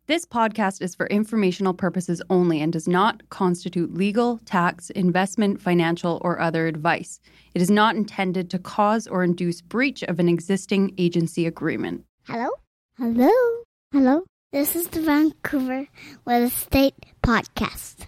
This podcast is for informational purposes only and does not constitute legal, tax, investment, financial, or other advice. It is not intended to cause or induce breach of an existing agency agreement. Hello? Hello? Hello? This is the Vancouver Real Estate Podcast.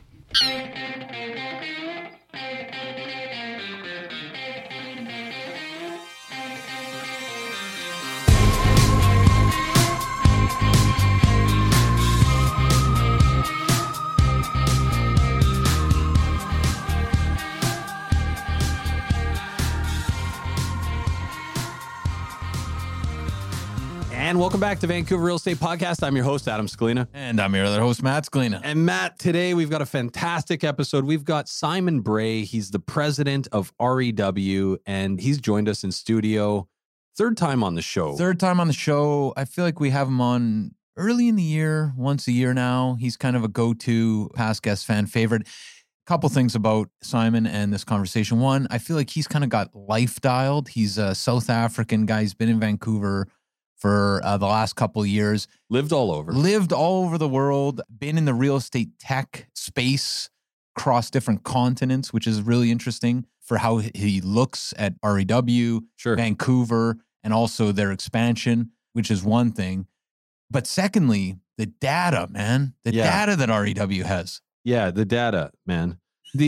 And welcome back to Vancouver Real Estate Podcast. I'm your host, Adam Scalina. And I'm your other host, Matt Scalina. And Matt, today we've got a fantastic episode. We've got Simon Bray. He's the president of REW, and he's joined us in studio. Third time on the show. Third time on the show. I feel like we have him on early in the year, once a year now. He's kind of a go-to past guest fan favorite. Couple things about Simon and this conversation. One, I feel like he's kind of got life dialed. He's a South African guy. He's been in Vancouver for the last couple of years. Lived all over the world, been in the real estate tech space across different continents, which is really interesting for how he looks at REW, Sure. Vancouver, and also their expansion, which is one thing. But secondly, the data, man, data that REW has. Yeah, the data, man.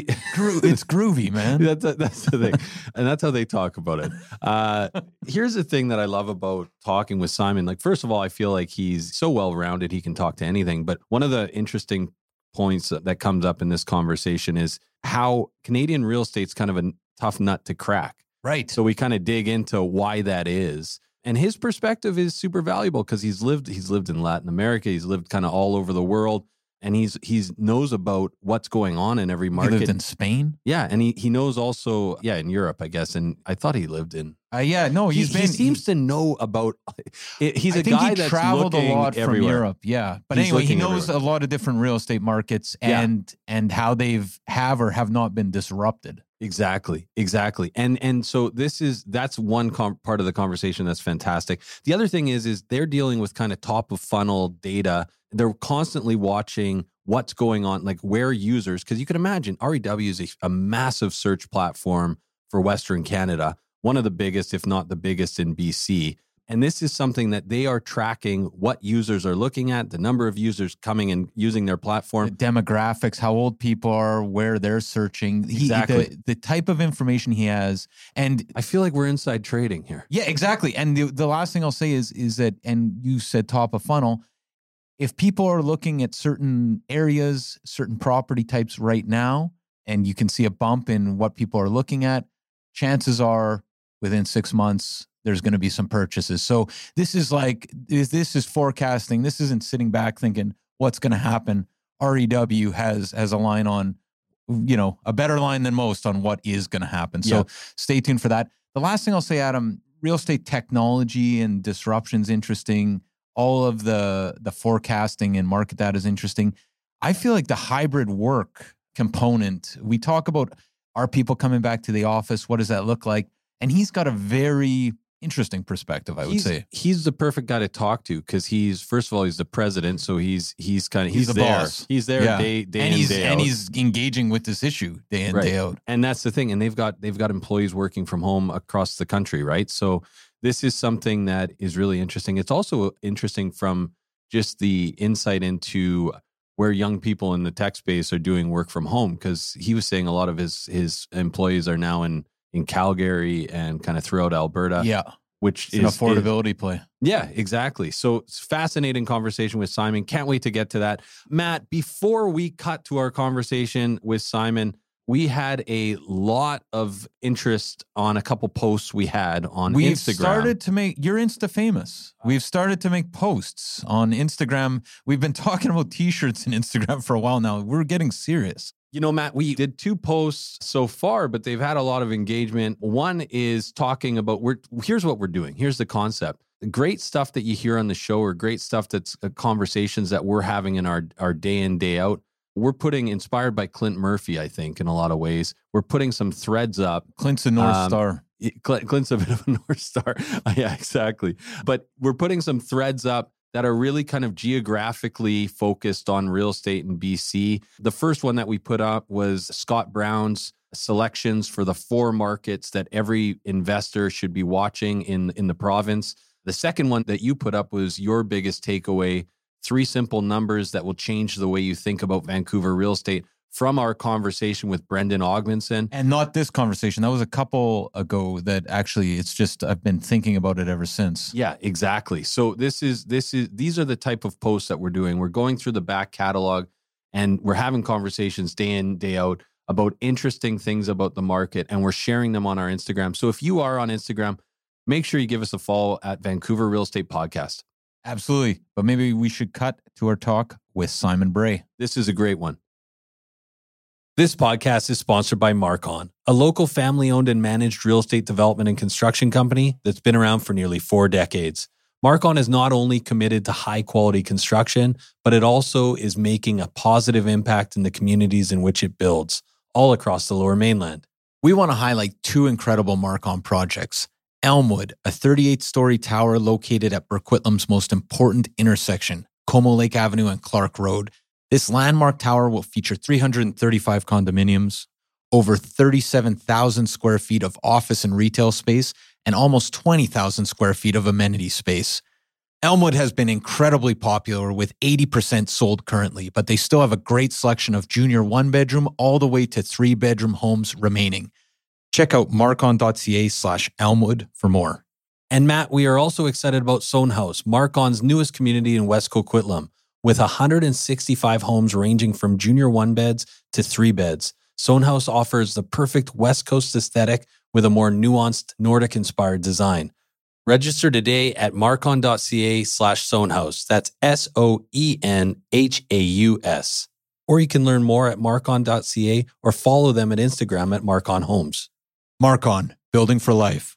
It's groovy, man. That's the thing. And that's how they talk about it. Here's the thing that I love about talking with Simon. Like, first of all, I feel like he's so well-rounded, he can talk to anything. But one of the interesting points that comes up in this conversation is how Canadian real estate's kind of a tough nut to crack. Right. So we kind of dig into why that is. And his perspective is super valuable because he's lived in Latin America. He's lived kind of all over the world. And he's knows about what's going on in every market. He lived in Spain? Yeah, and he knows also, in Europe, I guess. And I thought he lived in... he seems to know about... He's a guy that's traveled a lot everywhere. from Europe, yeah. But anyway, he knows everywhere. a lot of different real estate markets and how they've have or have not been disrupted. Exactly. And so that's one part of the conversation that's fantastic. The other thing is they're dealing with kind of top of funnel data. They're constantly watching what's going on, like where users, because you can imagine REW is a massive search platform for Western Canada, one of the biggest, if not the biggest in BC. And this is something that they are tracking what users are looking at, the number of users coming and using their platform. The demographics, how old people are, where they're searching. Exactly. The type of information he has. And I feel like we're inside trading here. Yeah, exactly. And the last thing I'll say is that, and you said top of funnel, if people are looking at certain areas, certain property types right now, and you can see a bump in what people are looking at, chances are within 6 months, there's going to be some purchases. So this is forecasting. This isn't sitting back thinking what's going to happen. REW has a line on, a better line than most on what is going to happen. So Stay tuned for that. The last thing I'll say, Adam, real estate technology and disruption's interesting. All of the forecasting and market data is interesting. I feel like the hybrid work component, we talk about, are people coming back to the office? What does that look like? And he's got a very interesting perspective, I would say. He's the perfect guy to talk to because first of all, he's the president. So he's the there. Boss. He's there day in, day out. And he's engaging with this issue day in, day out. And that's the thing. And they've got employees working from home across the country, right? So this is something that is really interesting. It's also interesting from just the insight into where young people in the tech space are doing work from home, because he was saying a lot of his employees are now in Calgary and kind of throughout Alberta. Yeah. Which is an affordability play. Yeah, exactly. So it's fascinating conversation with Simon. Can't wait to get to that. Matt, before we cut to our conversation with Simon, we had a lot of interest on a couple posts we had on Instagram. You're Insta famous. We've started to make posts on Instagram. We've been talking about t-shirts in Instagram for a while now. We're getting serious. Matt, we did 2 posts so far, but they've had a lot of engagement. One is talking about, here's what we're doing. Here's the concept. The great stuff that you hear on the show, or great stuff that's conversations that we're having in our day in, day out. We're putting, inspired by Clint Murphy, I think, in a lot of ways. We're putting some threads up. Clint's a North Star. Clint's a bit of a North Star. Yeah, exactly. But we're putting some threads up that are really kind of geographically focused on real estate in BC. The first one that we put up was Scott Brown's selections for the 4 markets that every investor should be watching in the province. The second one that you put up was your biggest takeaway, 3 simple numbers that will change the way you think about Vancouver real estate, from our conversation with Brendan Ogmanson. And not this conversation. That was a couple ago that actually I've been thinking about it ever since. Yeah, exactly. So these are the type of posts that we're doing. We're going through the back catalog and we're having conversations day in, day out about interesting things about the market, and we're sharing them on our Instagram. So if you are on Instagram, make sure you give us a follow at Vancouver Real Estate Podcast. Absolutely. But maybe we should cut to our talk with Simon Bray. This is a great one. This podcast is sponsored by Marcon, a local family-owned and managed real estate development and construction company that's been around for nearly 4 decades. Marcon is not only committed to high-quality construction, but it also is making a positive impact in the communities in which it builds, all across the Lower Mainland. We want to highlight 2 incredible Marcon projects. Elmwood, a 38-story tower located at Burquitlam's most important intersection, Como Lake Avenue and Clark Road. This landmark tower will feature 335 condominiums, over 37,000 square feet of office and retail space, and almost 20,000 square feet of amenity space. Elmwood has been incredibly popular with 80% sold currently, but they still have a great selection of junior 1-bedroom all the way to 3-bedroom homes remaining. Check out marcon.ca/Elmwood for more. And Matt, we are also excited about Sohn House, Marcon's newest community in West Coquitlam. With 165 homes ranging from junior 1-beds to 3-beds, Sohn House offers the perfect West Coast aesthetic with a more nuanced Nordic-inspired design. Register today at marcon.ca/Sohnhaus. That's SOENHAUS. Or you can learn more at marcon.ca or follow them at Instagram at Marcon Homes. Marcon, building for life.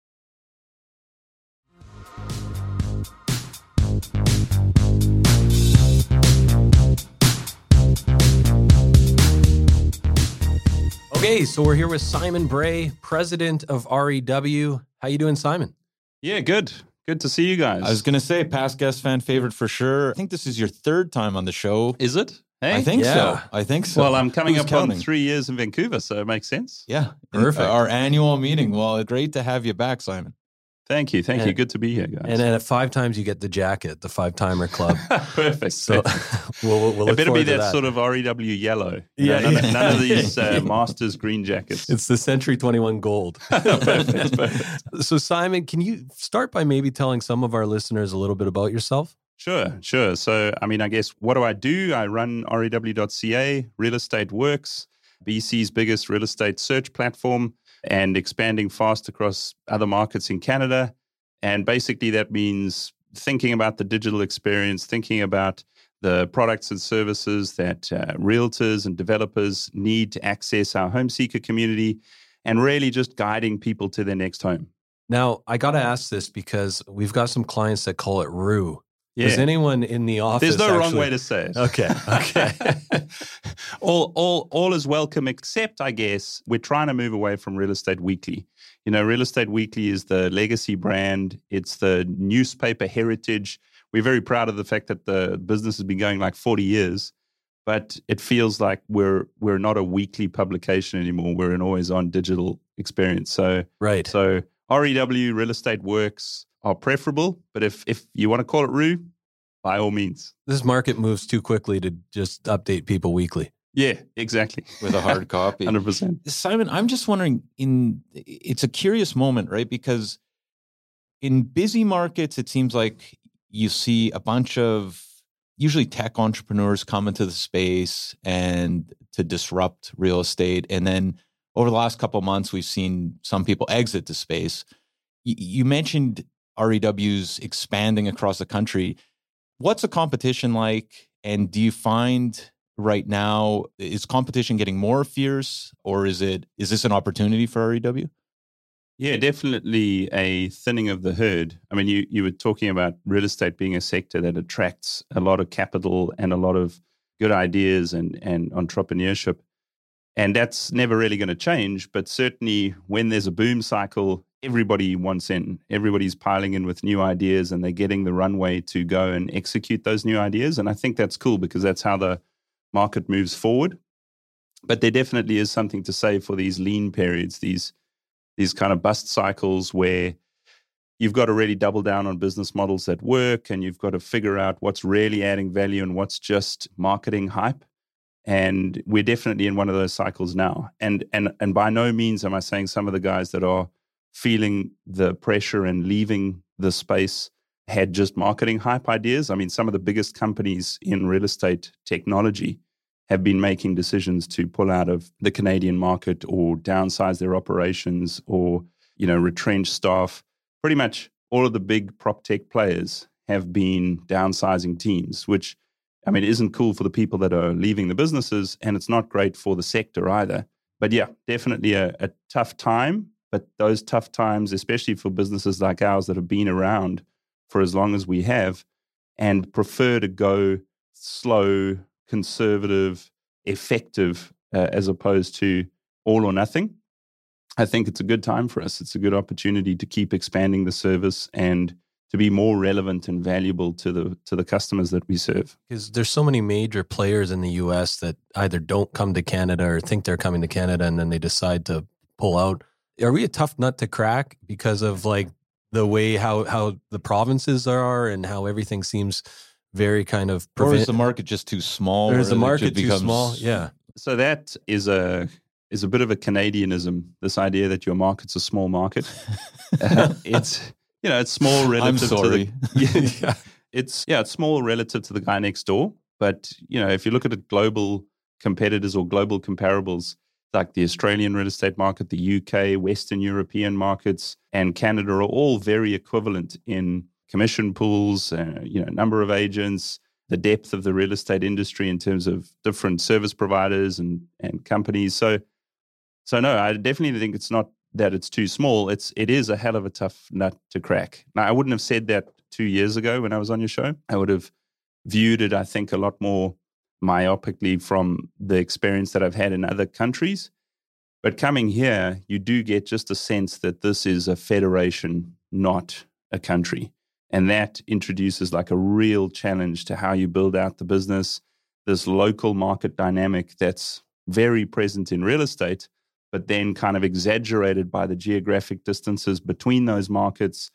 Okay, so we're here with Simon Bray, president of REW. How you doing, Simon? Yeah, good. Good to see you guys. I was going to say, past guest fan favorite for sure. I think this is your 3rd time on the show. Is it? Hey? I think so. Well, I'm coming Who's up counting? on 3 years in Vancouver, so it makes sense. Yeah. Perfect. Our annual meeting. Well, great to have you back, Simon. Thank you. Thank you. Good to be here, guys. And then at 5 times you get the jacket, the 5-timer club. Perfect. So we'll it look better forward be to that sort of REW yellow. Yeah, None of these Masters green jackets. It's the Century 21 gold. Perfect. So Simon, can you start by maybe telling some of our listeners a little bit about yourself? Sure. So, I guess, what do? I run REW.ca, Real Estate Works, BC's biggest real estate search platform, and expanding fast across other markets in Canada. And basically that means thinking about the digital experience, thinking about the products and services that realtors and developers need to access our home seeker community, and really just guiding people to their next home. Now, I got to ask this because we've got some clients that call it REW. Yeah. Does anyone in the office There's no wrong way to say it. Okay. all is welcome, except, I guess, we're trying to move away from Real Estate Weekly. You know, Real Estate Weekly is the legacy brand. It's the newspaper heritage. We're very proud of the fact that the business has been going like 40 years, but it feels like we're not a weekly publication anymore. We're an always-on digital experience. So REW, Real Estate Works, are preferable, but if you want to call it REW, by all means. This market moves too quickly to just update people weekly. Yeah, exactly. With a hard copy. 100%. Simon, I'm just wondering, it's a curious moment, right? Because in busy markets, it seems like you see a bunch of usually tech entrepreneurs come into the space and to disrupt real estate. And then over the last couple of months, we've seen some people exit the space. You mentioned REW's expanding across the country. What's the competition like? And do you find right now, is competition getting more fierce, or is this an opportunity for REW? Yeah, definitely a thinning of the herd. I mean, you were talking about real estate being a sector that attracts a lot of capital and a lot of good ideas and entrepreneurship. And that's never really going to change. But certainly when there's a boom cycle, everybody wants in. Everybody's piling in with new ideas and they're getting the runway to go and execute those new ideas. And I think that's cool because that's how the market moves forward. But there definitely is something to say for these lean periods, these kind of bust cycles where you've got to really double down on business models that work, and you've got to figure out what's really adding value and what's just marketing hype. And we're definitely in one of those cycles now. And by no means am I saying some of the guys that are feeling the pressure and leaving the space had just marketing hype ideas. I mean, some of the biggest companies in real estate technology have been making decisions to pull out of the Canadian market or downsize their operations or, retrench staff. Pretty much all of the big prop tech players have been downsizing teams, which, isn't cool for the people that are leaving the businesses, and it's not great for the sector either. But yeah, definitely a tough time. But those tough times, especially for businesses like ours that have been around for as long as we have and prefer to go slow, conservative, effective, as opposed to all or nothing, I think it's a good time for us. It's a good opportunity to keep expanding the service and to be more relevant and valuable to the customers that we serve. Because there's so many major players in the U.S. that either don't come to Canada or think they're coming to Canada and then they decide to pull out. Are we a tough nut to crack because of like the way how the provinces are and how everything seems very kind of or is the market just too small? Or is the market too small? Yeah. So that is a bit of a Canadianism, this idea that your market's a small market. It's small relative I'm sorry. to it's small relative to the guy next door. But, if you look at the global competitors or global comparables, like the Australian real estate market, the UK, Western European markets, and Canada are all very equivalent in commission pools, number of agents, the depth of the real estate industry in terms of different service providers and companies. So no, I definitely think it's not that it's too small. It is a hell of a tough nut to crack. Now, I wouldn't have said that 2 years ago when I was on your show. I would have viewed it, I think, a lot more myopically from the experience that I've had in other countries. But coming here, you do get just a sense that this is a federation, not a country. And that introduces like a real challenge to how you build out the business, this local market dynamic that's very present in real estate, but then kind of exaggerated by the geographic distances between those markets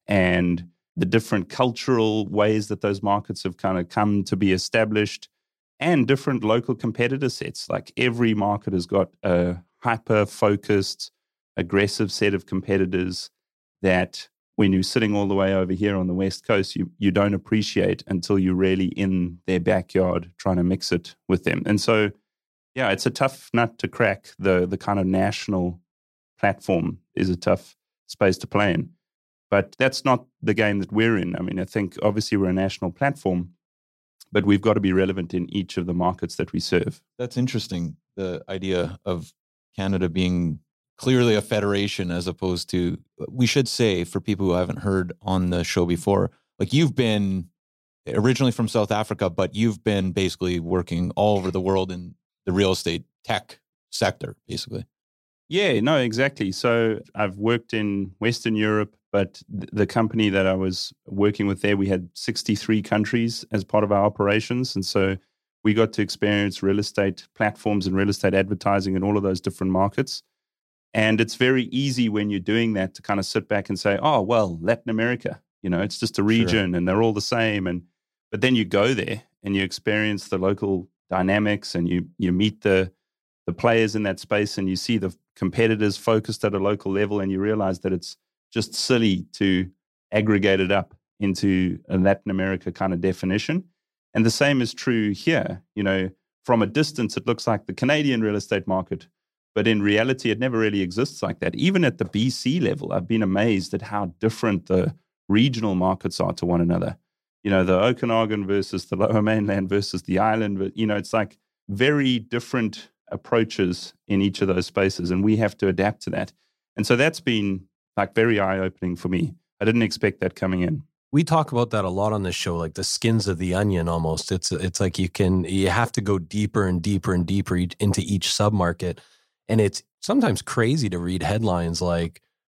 and the different cultural ways that those markets have kind of come to be established and different local competitor sets. Like every market has got a hyper-focused, aggressive set of competitors that when you're sitting all the way over here on the West Coast, you don't appreciate until you're really in their backyard trying to mix it with them. And so, yeah, it's a tough nut to crack. The kind of national platform is a tough space to play in. But that's not the game that we're in. I think obviously we're a national platform, but we've got to be relevant in each of the markets that we serve. That's interesting, the idea of Canada being clearly a federation as opposed to, we should say, for people who haven't heard on the show before, like you've been originally from South Africa, but you've been basically working all over the world in the real estate tech sector, basically. Yeah, no, exactly. So I've worked in Western Europe, but the company that I was working with there, we had 63 countries as part of our operations. And so we got to experience real estate platforms and real estate advertising in all of those different markets. And it's very easy when you're doing that to kind of sit back and say, oh, well, Latin America, it's just a region and they're all the same. But then you go there and you experience the local dynamics and you meet the players in that space and you see the competitors focused at a local level and you realize that it's just silly to aggregate it up into a Latin America kind of definition. And the same is true here. From a distance, it looks like the Canadian real estate market, but in reality, it never really exists like that. Even at the BC level, I've been amazed at how different the regional markets are to one another. The Okanagan versus the Lower Mainland versus the island, but, it's like very different approaches in each of those spaces, and we have to adapt to that. And so that's been like very eye-opening for me. I didn't expect that coming in. We talk about that a lot on this show, like the skins of the onion almost. It's like you have to go deeper and deeper and deeper into each submarket. And it's sometimes crazy to read headlines like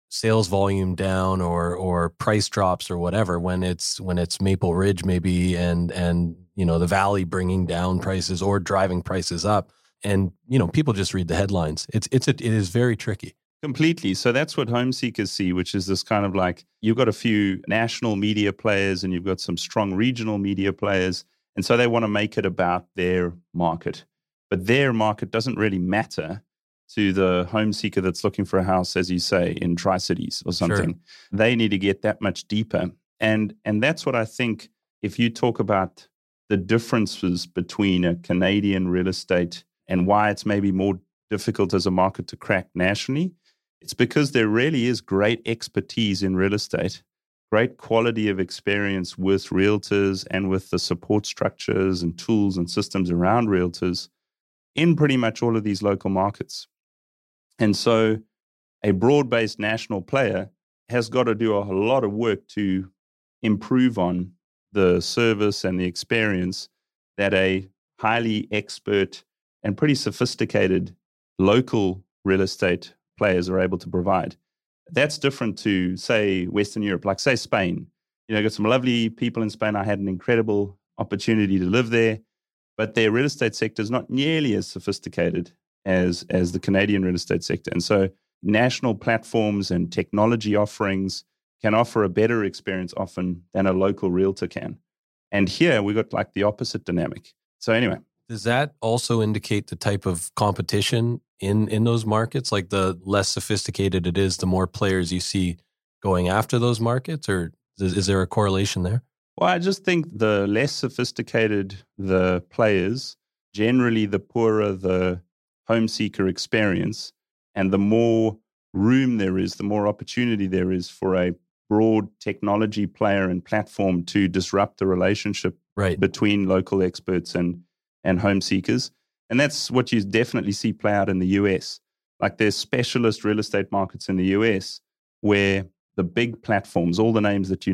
sales volume down or price drops or whatever, when it's Maple Ridge maybe and the Valley bringing down prices or driving prices up, and people just read the headlines. It is very tricky. Completely. So that's what home seekers see, which is this kind of like, you've got a few national media players and you've got some strong regional media players. And so they want to make it about their market. But their market doesn't really matter to the home seeker that's looking for a house, as you say, in Tri-Cities or something. Sure. They need to get that much deeper. And that's what I think, if you talk about the differences between a Canadian real estate and why it's maybe more difficult as a market to crack nationally, it's because there really is great expertise in real estate, great quality of experience with realtors and with the support structures and tools and systems around realtors in pretty much all of these local markets. And so a broad-based national player has got to do a lot of work to improve on the service and the experience that a highly expert and pretty sophisticated local real estate players are able to provide. That's different to, say, Western Europe, like, say, Spain. Got some lovely people in Spain. I had an incredible opportunity to live there, but their real estate sector is not nearly as sophisticated as the Canadian real estate sector. And so national platforms and technology offerings can offer a better experience often than a local realtor can. And here we got like the opposite dynamic. So anyway. Does that also indicate the type of competition in those markets? Like, the less sophisticated it is, the more players you see going after those markets? Or is there a correlation there? Well, I just think the less sophisticated the players, generally the poorer the home seeker experience, and the more room there is, the more opportunity there is for a broad technology player and platform to disrupt the relationship between local experts and home seekers. And that's what you definitely see play out in the US. Like, there's specialist real estate markets in the US where the big platforms, all the names that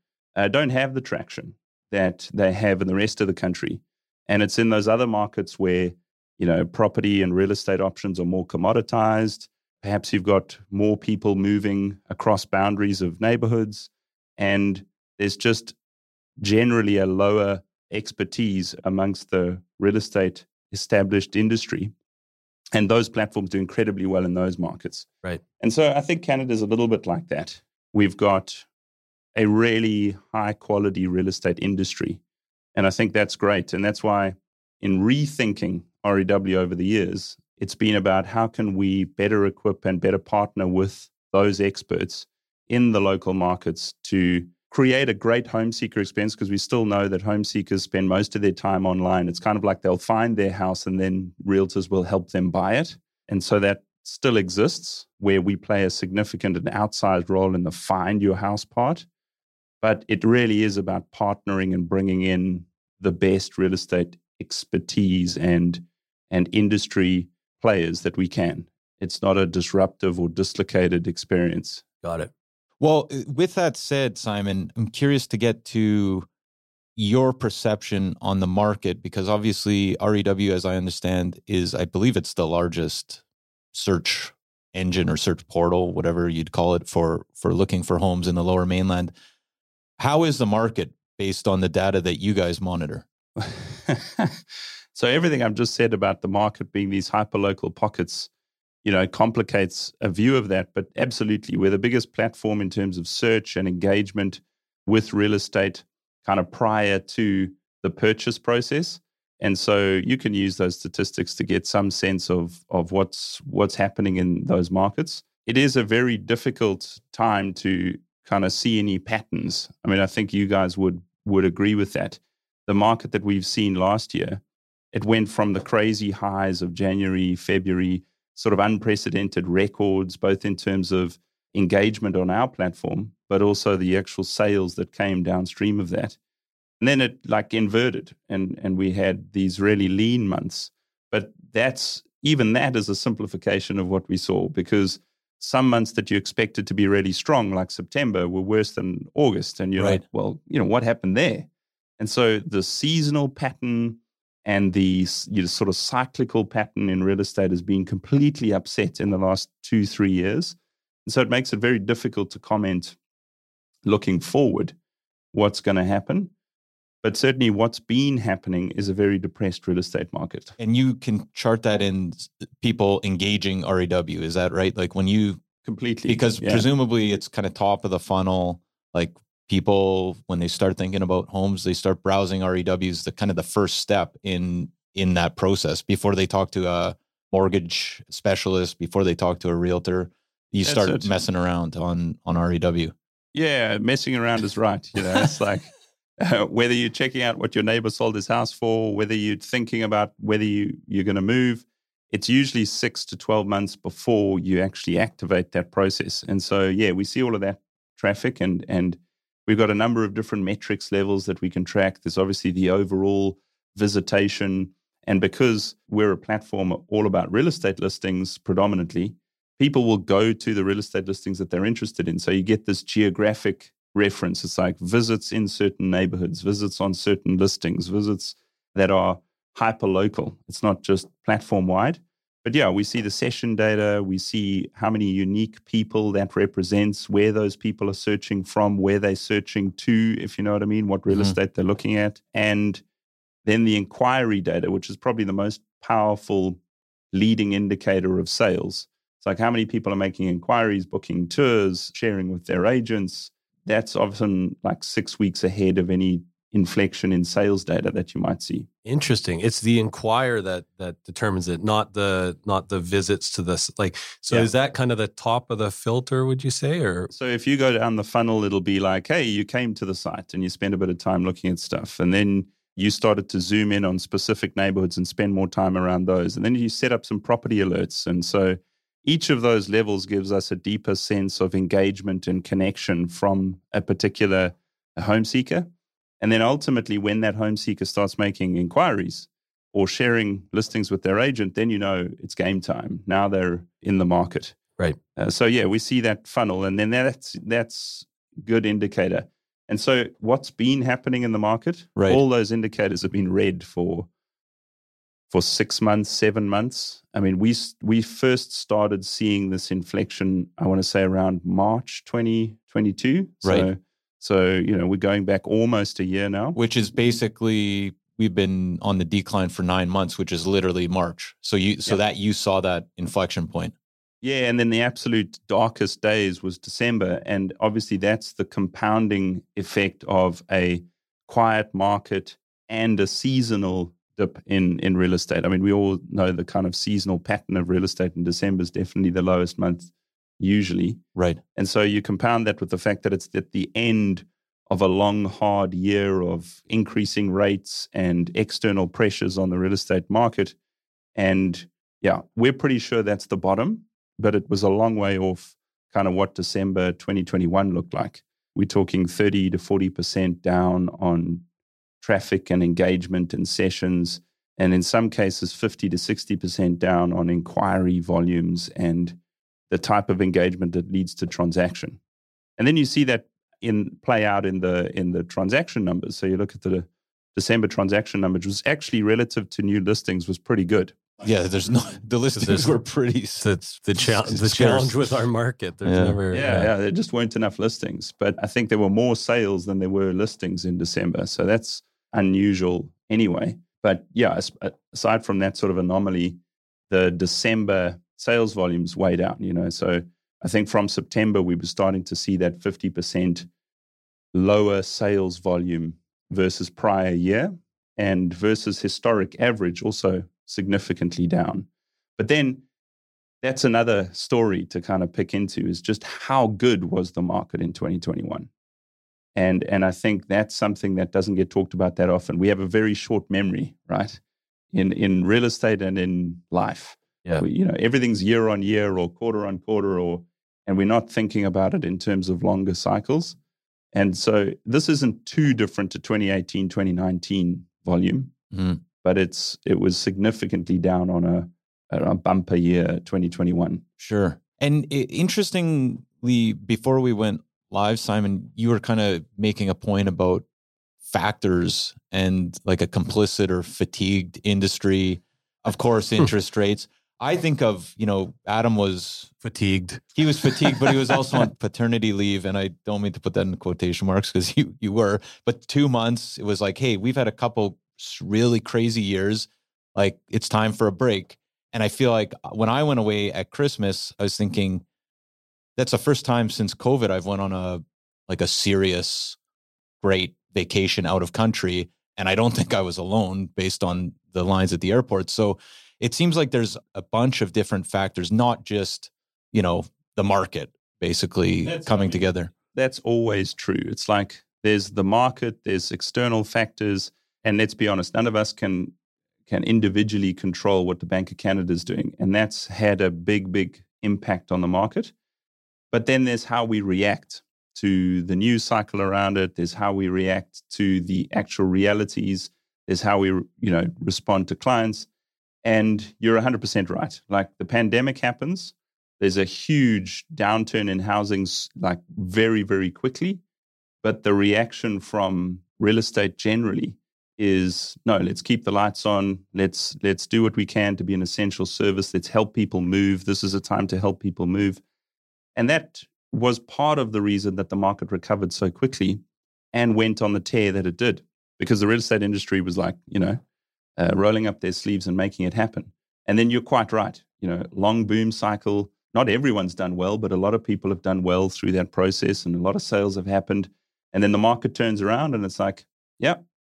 don't have the traction that they have in the rest of the country. And it's in those other markets where, property and real estate options are more commoditized. Perhaps you've got more people moving across boundaries of neighborhoods, and there's just generally a lower expertise amongst the real estate established industry. And those platforms do incredibly well in those markets. Right. And so I think Canada's a little bit like that. We've got a really high quality real estate industry. And I think that's great. And that's why, in rethinking REW over the years, it's been about how can we better equip and better partner with those experts in the local markets to create a great home seeker experience, because we still know that home seekers spend most of their time online. It's kind of like they'll find their house and then realtors will help them buy it. And so that still exists, where we play a significant and outsized role in the find your house part. But it really is about partnering and bringing in the best real estate expertise and industry players that we can. It's not a disruptive or dislocated experience. Got it. Well, with that said, Simon, I'm curious to get to your perception on the market, because obviously REW, as I understand, I believe it's the largest search engine or search portal, whatever you'd call it, for looking for homes in the Lower Mainland. How is the market based on the data that you guys monitor? So everything I've just said about the market being these hyperlocal pockets, complicates a view of that. But absolutely, we're the biggest platform in terms of search and engagement with real estate kind of prior to the purchase process. And so you can use those statistics to get some sense of what's happening in those markets. It is a very difficult time to kind of see any patterns. I mean, I think you guys would agree with that. The market that we've seen last year, it went from the crazy highs of January, February, sort of unprecedented records, both in terms of engagement on our platform, but also the actual sales that came downstream of that. And then it like inverted, and we had these really lean months. But even that is a simplification of what we saw, because some months that you expected to be really strong, like September, were worse than August. And you're like, well, what happened there? And so the seasonal pattern and the sort of cyclical pattern in real estate has been completely upset in the last 2-3 years. So it makes it very difficult to comment looking forward what's going to happen. But certainly what's been happening is a very depressed real estate market. And you can chart that in people engaging REW. Is that right? Like when you... Completely. Because presumably it's kind of top of the funnel. Like people, when they start thinking about homes, they start browsing REWs, the kind of the first step in that process before they talk to a mortgage specialist, before they talk to a realtor. You start messing around on REW. Yeah, messing around is right. It's like... whether you're checking out what your neighbor sold his house for, whether you're thinking about whether you're going to move, it's usually 6 to 12 months before you actually activate that process. And so, we see all of that traffic and we've got a number of different metrics levels that we can track. There's obviously the overall visitation. And because we're a platform all about real estate listings predominantly, people will go to the real estate listings that they're interested in. So you get this geographic reference. It's like visits in certain neighborhoods, visits on certain listings, visits that are hyper local. It's not just platform wide. But we see the session data. We see how many unique people that represents, where those people are searching from, where they're searching to, if you know what I mean, what real estate they're looking at. And then the inquiry data, which is probably the most powerful leading indicator of sales. It's like how many people are making inquiries, booking tours, sharing with their agents. That's often like 6 weeks ahead of any inflection in sales data that you might see. Interesting. It's the inquire that determines it, not the visits to this. Is that kind of the top of the filter, would you say? Or so if you go down the funnel, it'll be like, hey, you came to the site and you spent a bit of time looking at stuff, and then you started to zoom in on specific neighborhoods and spend more time around those, and then you set up some property alerts, and so each of those levels gives us a deeper sense of engagement and connection from a particular home seeker. And then ultimately, when that home seeker starts making inquiries or sharing listings with their agent, then it's game time. Now they're in the market. Right. We see that funnel, and then that's good indicator. And so what's been happening in the market, all those indicators have been red for 6 months, 7 months. I mean, we first started seeing this inflection, I want to say around March 2022. Right. So we're going back almost a year now. Which is basically, we've been on the decline for 9 months, which is literally March. So you saw that inflection point. Yeah, and then the absolute darkest days was December. And obviously that's the compounding effect of a quiet market and a seasonal dip in real estate. I mean, we all know the kind of seasonal pattern of real estate, and December is definitely the lowest month usually. Right. And so you compound that with the fact that it's at the end of a long, hard year of increasing rates and external pressures on the real estate market. And we're pretty sure that's the bottom, but it was a long way off kind of what December 2021 looked like. We're talking 30 to 40% down on traffic and engagement and sessions, and in some cases 50 to 60% down on inquiry volumes and the type of engagement that leads to transaction. And then you see that play out in the transaction numbers. So you look at the December transaction number, which was actually relative to new listings was pretty good. Yeah, the listings were pretty. The challenge with our market. There's never. There just weren't enough listings. But I think there were more sales than there were listings in December. So that's unusual anyway. But aside from that sort of anomaly, the December sales volumes way down. So I think from September we were starting to see that 50% lower sales volume versus prior year, and versus historic average also significantly down. But then that's another story to kind of pick into, is just how good was the market in 2021. And I think that's something that doesn't get talked about that often. We have a very short memory, right? In real estate and in life. Yeah. Everything's year on year or quarter on quarter, and we're not thinking about it in terms of longer cycles. And so this isn't too different to 2018, 2019 volume, but it was significantly down on a bumper year, 2021. Sure. And interestingly, before we went live, Simon, you were kind of making a point about factors and like a complicit or fatigued industry. Of course, interest rates. I think of, Adam was Fatigued. He was fatigued, but he was also on paternity leave. And I don't mean to put that in quotation marks because you were, but 2 months, it was like, hey, we've had a couple really crazy years. Like it's time for a break. And I feel like when I went away at Christmas, I was thinking that's the first time since COVID I've went on a serious, great vacation out of country. And I don't think I was alone based on the lines at the airport. So it seems like there's a bunch of different factors, not just, the market basically coming together. That's always true. It's like there's the market, there's external factors. And let's be honest, none of us can individually control what the Bank of Canada is doing. And that's had a big, big impact on the market. But then there's how we react to the news cycle around it. There's how we react to the actual realities. There's how we, respond to clients. And you're 100% right. Like the pandemic happens, there's a huge downturn in housing, like very, very quickly. But the reaction from real estate generally is, no, let's keep the lights on. Let's do what we can to be an essential service. Let's help people move. This is a time to help people move. And that was part of the reason that the market recovered so quickly and went on the tear that it did, because the real estate industry was like, rolling up their sleeves and making it happen. And then you're quite right. Long boom cycle. Not everyone's done well, but a lot of people have done well through that process and a lot of sales have happened. And then the market turns around and it's like, yeah,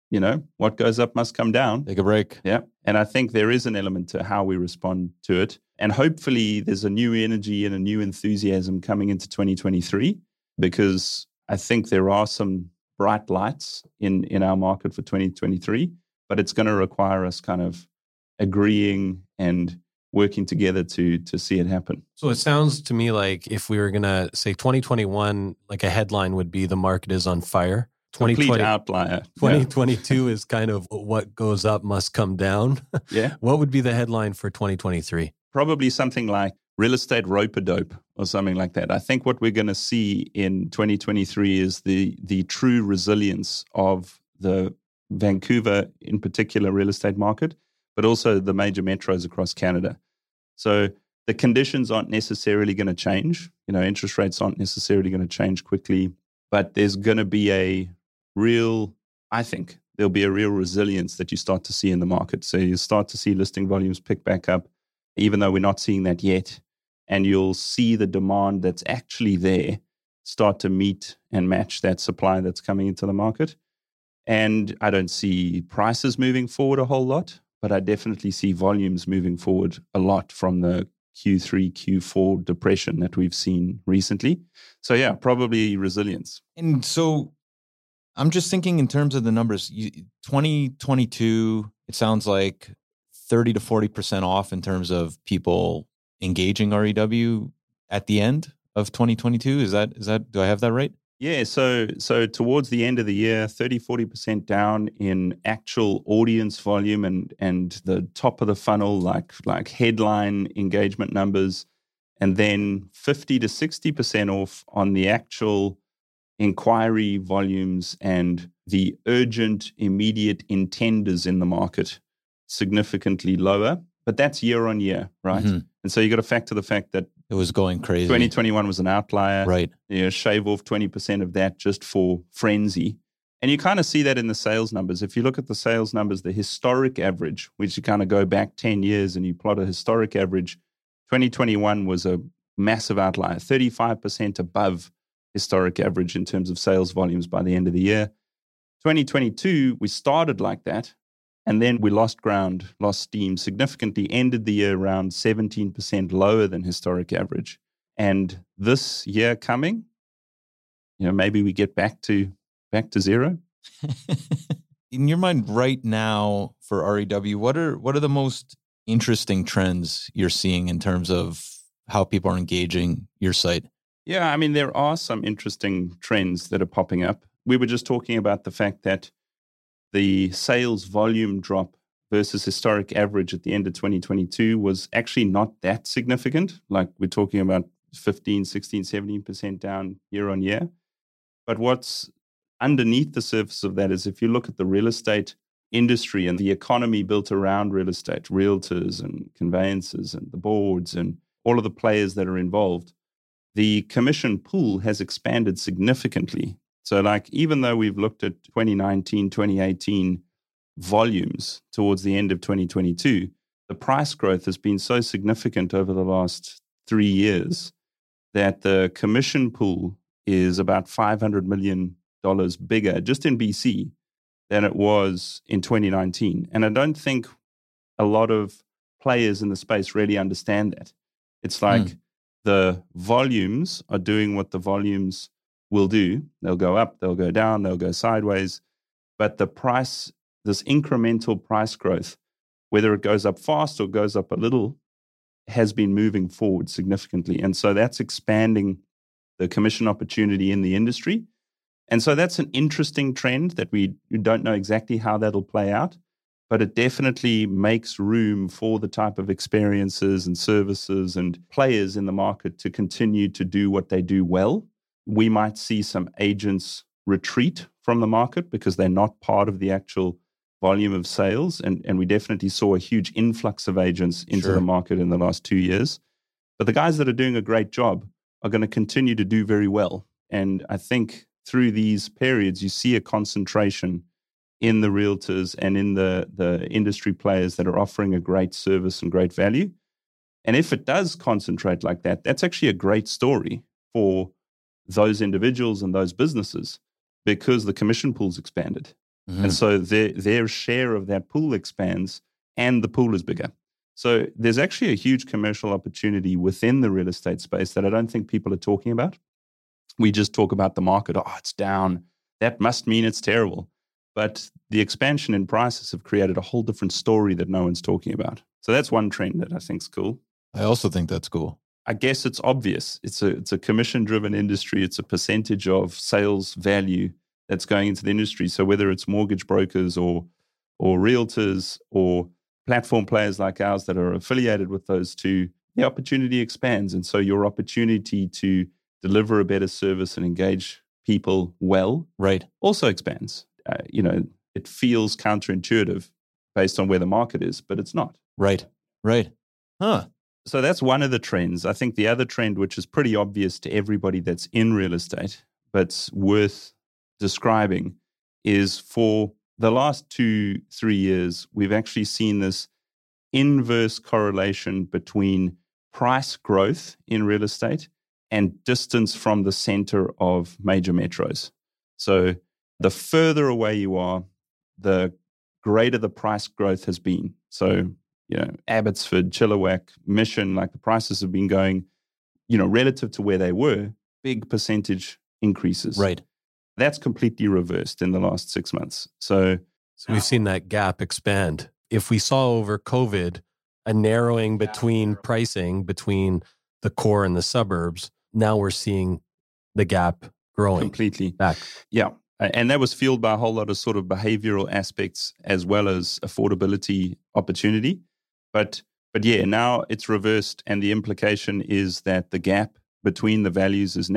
what goes up must come down. Take a break. Yeah. And I think there is an element to how we respond to it. And hopefully there's a new energy and a new enthusiasm coming into 2023, because I think there are some bright lights in our market for 2023, but it's going to require us kind of agreeing and working together to see it happen. So it sounds to me like if we were going to say 2021, like a headline would be the market is on fire. Complete outlier. 2022 is kind of what goes up must come down. Yeah. What would be the headline for 2023? Probably something like real estate rope-a-dope or something like that. I think what we're going to see in 2023 is the true resilience of the Vancouver, in particular, real estate market, but also the major metros across Canada. So the conditions aren't necessarily going to change. Interest rates aren't necessarily going to change quickly, but there's going to be I think there'll be a real resilience that you start to see in the market. So you start to see listing volumes pick back up, even though we're not seeing that yet. And you'll see the demand that's actually there start to meet and match that supply that's coming into the market. And I don't see prices moving forward a whole lot, but I definitely see volumes moving forward a lot from the Q3, Q4 depression that we've seen recently. So yeah, probably resilience. And so I'm just thinking in terms of the numbers, 2022, it sounds like 30 to 40% off in terms of people engaging REW at the end of 2022. Is that, do I have that right? Yeah. So towards the end of the year, 30, 40% down in actual audience volume and the top of the funnel, like headline engagement numbers, and then 50 to 60% off on the actual inquiry volumes and the urgent, immediate intenders in the market, significantly lower. But that's year on year, right? Mm-hmm. And so you got to factor the fact that it was going crazy. 2021 was an outlier. Right. Shave off 20% of that just for frenzy. And you kind of see that in the sales numbers. If you look at the sales numbers, the historic average, which you kind of go back 10 years and you plot a historic average, 2021 was a massive outlier, 35% above historic average in terms of sales volumes by the end of the year. 2022, we started like that. And then we lost ground, lost steam significantly, ended the year around 17% lower than historic average. And this year coming, maybe we get back to zero. In your mind right now for REW, what are the most interesting trends you're seeing in terms of how people are engaging your site? Yeah, I mean, there are some interesting trends that are popping up. We were just talking about the fact that the sales volume drop versus historic average at the end of 2022 was actually not that significant. Like we're talking about 15, 16, 17% down year on year. But what's underneath the surface of that is if you look at the real estate industry and the economy built around real estate, realtors and conveyancers and the boards and all of the players that are involved, the commission pool has expanded significantly. So like, even though we've looked at 2019, 2018 volumes towards the end of 2022, the price growth has been so significant over the last 3 years that the commission pool is about $500 million bigger just in BC than it was in 2019. And I don't think a lot of players in the space really understand that. It's like the volumes are doing what the volumes will do. They'll go up, they'll go down, they'll go sideways. But the price, this incremental price growth, whether it goes up fast or goes up a little, has been moving forward significantly. And so that's expanding the commission opportunity in the industry. And so that's an interesting trend that we don't know exactly how that'll play out, but it definitely makes room for the type of experiences and services and players in the market to continue to do what they do well. We might see some agents retreat from the market because they're not part of the actual volume of sales. And we definitely saw a huge influx of agents into the market in the last 2 years. But the guys that are doing a great job are going to continue to do very well. And I think through these periods, you see a concentration in the realtors and in the industry players that are offering a great service and great value. And if it does concentrate like that, that's actually a great story for those individuals and those businesses because the commission pool's expanded. Mm-hmm. And so their share of that pool expands and the pool is bigger. So there's actually a huge commercial opportunity within the real estate space that I don't think people are talking about. We just talk about the market. Oh, it's down. That must mean it's terrible. But the expansion in prices have created a whole different story that no one's talking about. So that's one trend that I think is cool. I also think that's cool. I guess it's obvious. It's a commission-driven industry. It's a percentage of sales value that's going into the industry. So whether it's mortgage brokers or realtors or platform players like ours that are affiliated with those two, the opportunity expands. And so your opportunity to deliver a better service and engage people well also expands. It feels counterintuitive based on where the market is, but it's not. Right. Huh. So that's one of the trends. I think the other trend, which is pretty obvious to everybody that's in real estate, but's worth describing, is for the last 2-3 years, we've actually seen this inverse correlation between price growth in real estate and distance from the center of major metros. So the further away you are, the greater the price growth has been. So, Abbotsford, Chilliwack, Mission, like the prices have been going, relative to where they were, big percentage increases. Right. That's completely reversed in the last 6 months. So we've seen that gap expand. If we saw over COVID a narrowing between pricing between the core and the suburbs, now we're seeing the gap growing completely back. Yeah. And that was fueled by a whole lot of sort of behavioral aspects as well as affordability opportunity. But yeah, now it's reversed. And the implication is that the gap between the values is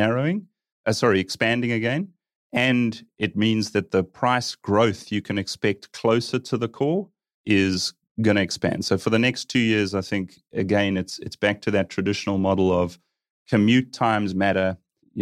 expanding again. And it means that the price growth you can expect closer to the core is going to expand. So for the next 2 years, I think, again, it's back to that traditional model of commute times matter.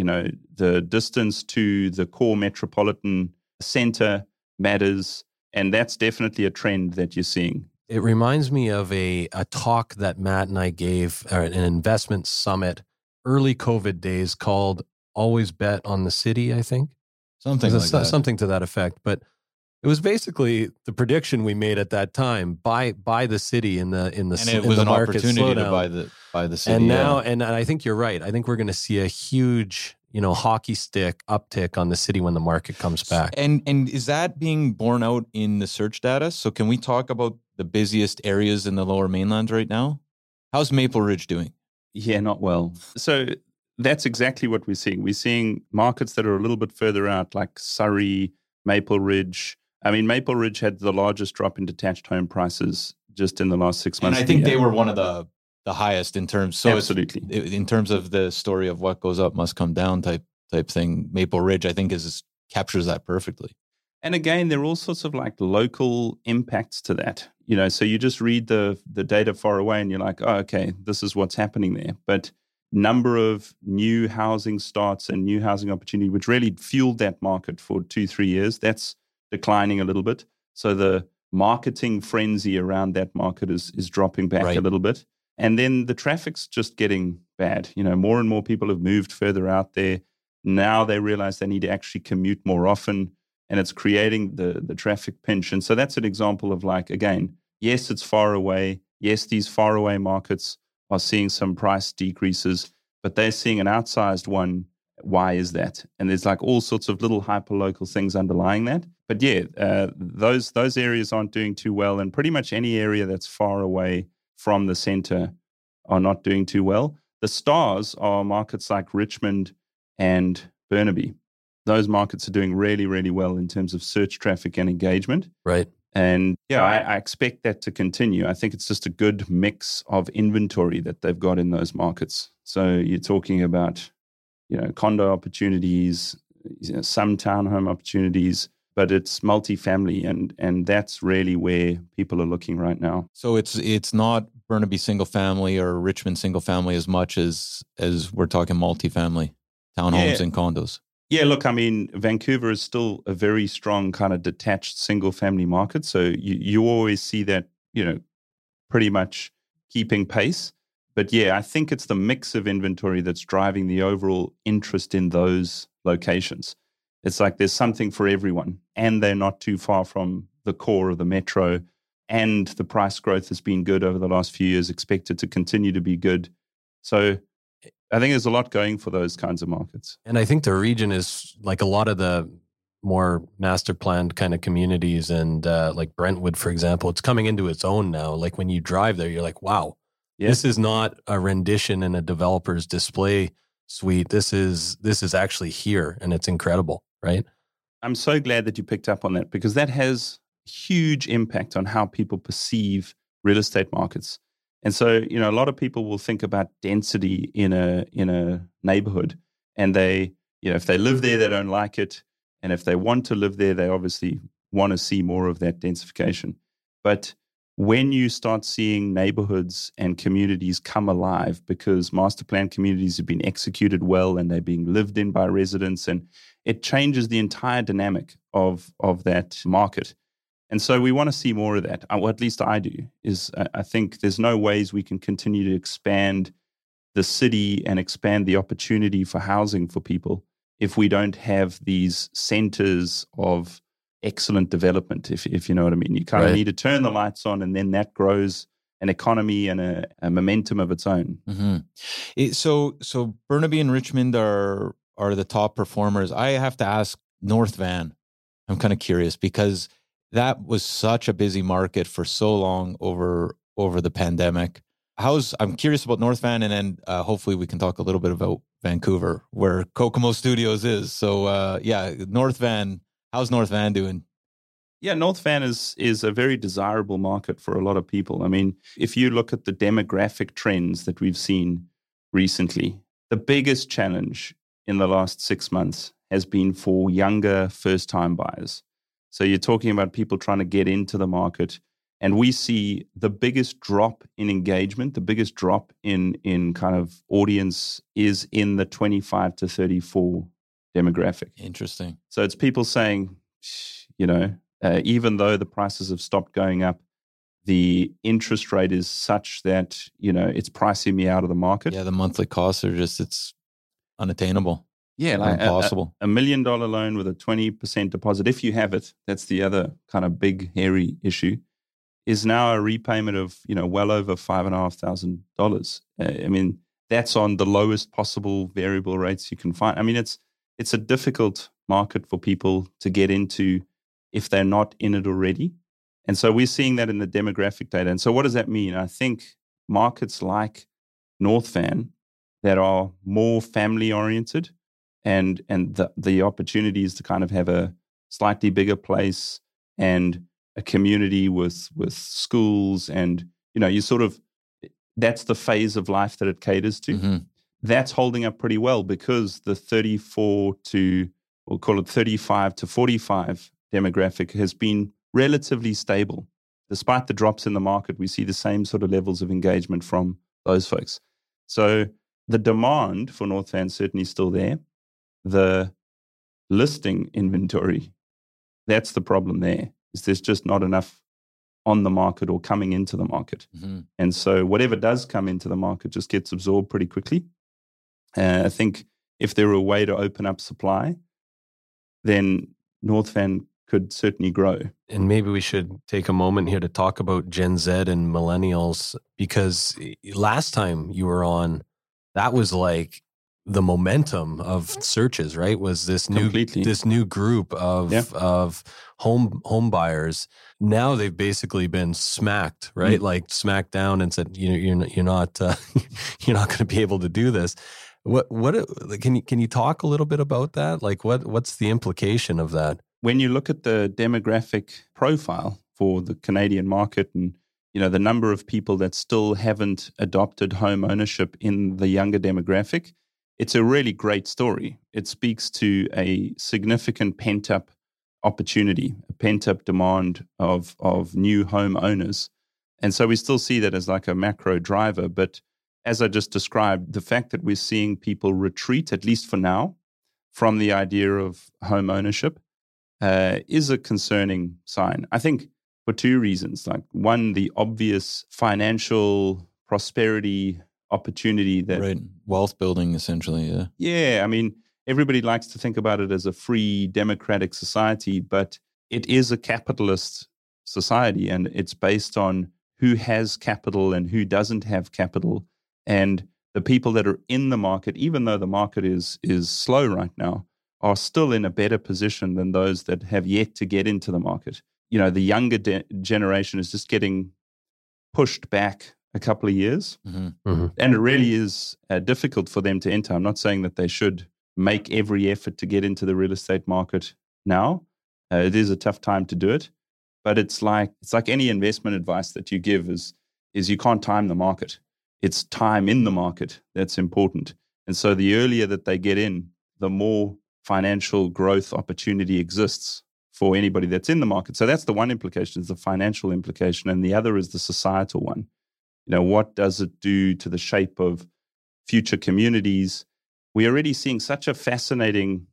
The distance to the core metropolitan center matters. And that's definitely a trend that you're seeing. It reminds me of a talk that Matt and I gave at an investment summit, early COVID days, called Always Bet on the City, I think. Something like that. Something to that effect. But it was basically the prediction we made at that time: buy the city in the and it was an opportunity slowdown. to buy the city. And now, and I think you're right. I think we're going to see a huge, hockey stick uptick on the city when the market comes back. And is that being borne out in the search data? So can we talk about the busiest areas in the Lower Mainland right now? How's Maple Ridge doing? Yeah, not well. So that's exactly what we're seeing. We're seeing markets that are a little bit further out, like Surrey, Maple Ridge. I mean, Maple Ridge had the largest drop in detached home prices just in the last 6 months. And I think they were one of the highest in terms. So absolutely, in terms of the story of what goes up must come down type thing. Maple Ridge, I think, captures that perfectly. And again, there are all sorts of like local impacts to that. So you just read the data far away and you're like, oh, okay, this is what's happening there. But number of new housing starts and new housing opportunity, which really fueled that market for 2-3 years, that's declining a little bit. So the marketing frenzy around that market is dropping back a little bit. And then the traffic's just getting bad. More and more people have moved further out there. Now they realize they need to actually commute more often, and it's creating the traffic pinch. And so that's an example of like, again, yes, it's far away. Yes, these far away markets are seeing some price decreases, but they're seeing an outsized one. Why is that? And there's like all sorts of little hyperlocal things underlying that. But yeah, those areas aren't doing too well. And pretty much any area that's far away from the center are not doing too well. The stars are markets like Richmond and Burnaby. Those markets are doing really, really well in terms of search traffic and engagement. Right. And yeah, I expect that to continue. I think it's just a good mix of inventory that they've got in those markets. So you're talking about, condo opportunities, some townhome opportunities, but it's multifamily, and that's really where people are looking right now. So it's not Burnaby single family or Richmond single family as much as we're talking multifamily, townhomes and condos. Yeah, look, I mean, Vancouver is still a very strong kind of detached single family market. So you always see that, pretty much keeping pace. But yeah, I think it's the mix of inventory that's driving the overall interest in those locations. It's like there's something for everyone, and they're not too far from the core of the metro. And the price growth has been good over the last few years, expected to continue to be good. So I think there's a lot going for those kinds of markets. And I think the region is like a lot of the more master planned kind of communities, and like Brentwood, for example, it's coming into its own now. Like when you drive there, you're like, wow, this is not a rendition in a developer's display suite. This is actually here, and it's incredible, right? I'm so glad that you picked up on that, because that has huge impact on how people perceive real estate markets. And so, a lot of people will think about density in a neighborhood, and they, if they live there, they don't like it. And if they want to live there, they obviously want to see more of that densification. But when you start seeing neighborhoods and communities come alive because master plan communities have been executed well and they're being lived in by residents, and it changes the entire dynamic of that market. And so we want to see more of that, or at least I do. I think there's no ways we can continue to expand the city and expand the opportunity for housing for people if we don't have these centers of excellent development, if you know what I mean. You kind of need to turn the lights on, and then that grows an economy and a momentum of its own. Mm-hmm. So Burnaby and Richmond are the top performers. I have to ask North Van. I'm kind of curious, because that was such a busy market for so long over the pandemic. I'm curious about North Van, and then hopefully we can talk a little bit about Vancouver, where Kokomo Studios is. So North Van. How's North Van doing? Yeah, North Van is a very desirable market for a lot of people. I mean, if you look at the demographic trends that we've seen recently, the biggest challenge in the last 6 months has been for younger first-time buyers. So you're talking about people trying to get into the market, and we see the biggest drop in engagement, the biggest drop in kind of audience is in the 25 to 34 demographic. Interesting. So it's people saying, even though the prices have stopped going up, the interest rate is such that, it's pricing me out of the market. Yeah, the monthly costs are it's unattainable. Yeah, like impossible. $1 million loan with a 20% deposit, if you have it, that's the other kind of big, hairy issue, is now a repayment of, well over $5,500. I mean, that's on the lowest possible variable rates you can find. I mean, it's a difficult market for people to get into if they're not in it already. And so we're seeing that in the demographic data. And so what does that mean? I think markets like North Van that are more family oriented, and the opportunities to kind of have a slightly bigger place and a community with schools, and you sort of, that's the phase of life that it caters to. Mm-hmm. That's holding up pretty well, because the 34 to, we'll call it 35 to 45 demographic has been relatively stable. Despite the drops in the market, we see the same sort of levels of engagement from those folks. So the demand for North Van is certainly still there. The listing inventory, that's the problem there, is there's just not enough on the market or coming into the market. Mm-hmm. And so whatever does come into the market just gets absorbed pretty quickly. I think if there were a way to open up supply, then North Van could certainly grow. And maybe we should take a moment here to talk about Gen Z and millennials, because last time you were on, that was like the momentum of searches, right? Was this new group of home buyers. Now they've basically been smacked, right? Like smacked down and said, you're not you're not going to be able to do this. What can you talk a little bit about that? Like what's the implication of that? When you look at the demographic profile for the Canadian market and the number of people that still haven't adopted home ownership in the younger demographic, it's a really great story. It speaks to a significant pent-up opportunity, a pent-up demand of new home owners. And so we still see that as like a macro driver. But as I just described, the fact that we're seeing people retreat, at least for now, from the idea of home ownership is a concerning sign. I think for two reasons. Like one, the obvious financial prosperity opportunity that... Right. Wealth building, essentially, Yeah, I mean, everybody likes to think about it as a free democratic society, but it is a capitalist society, and it's based on who has capital and who doesn't have capital. And the people that are in the market, even though the market is slow right now, are still in a better position than those that have yet to get into the market. The younger generation is just getting pushed back a couple of years. Mm-hmm. Mm-hmm. And it really is difficult for them to enter. I'm not saying that they should make every effort to get into the real estate market now. It is a tough time to do it. But it's like any investment advice that you give is you can't time the market. It's time in the market that's important. And so the earlier that they get in, the more financial growth opportunity exists for anybody that's in the market. So that's the one implication, is the financial implication. And the other is the societal one. What does it do to the shape of future communities? We're already seeing such a fascinating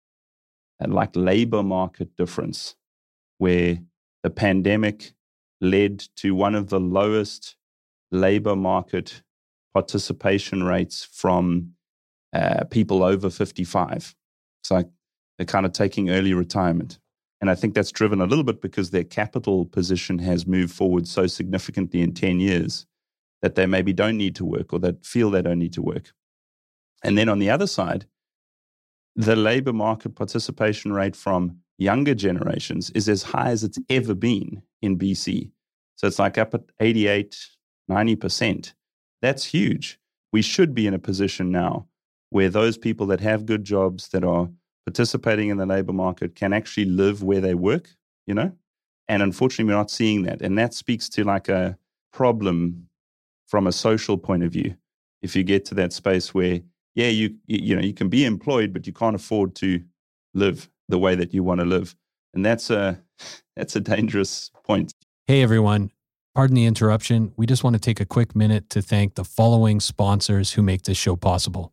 labor market difference, where the pandemic led to one of the lowest labor market participation rates from people over 55. It's like they're kind of taking early retirement. And I think that's driven a little bit because their capital position has moved forward so significantly in 10 years that they maybe don't need to work, or that feel they don't need to work. And then on the other side, the labor market participation rate from younger generations is as high as it's ever been in BC. So it's like up at 88, 90%. That's huge. We should be in a position now where those people that have good jobs, that are participating in the labor market, can actually live where they work, And unfortunately, we're not seeing that. And that speaks to like a problem from a social point of view. If you get to that space where, you can be employed, but you can't afford to live the way that you want to live. And that's a dangerous point. Hey, everyone. Pardon the interruption. We just want to take a quick minute to thank the following sponsors who make this show possible.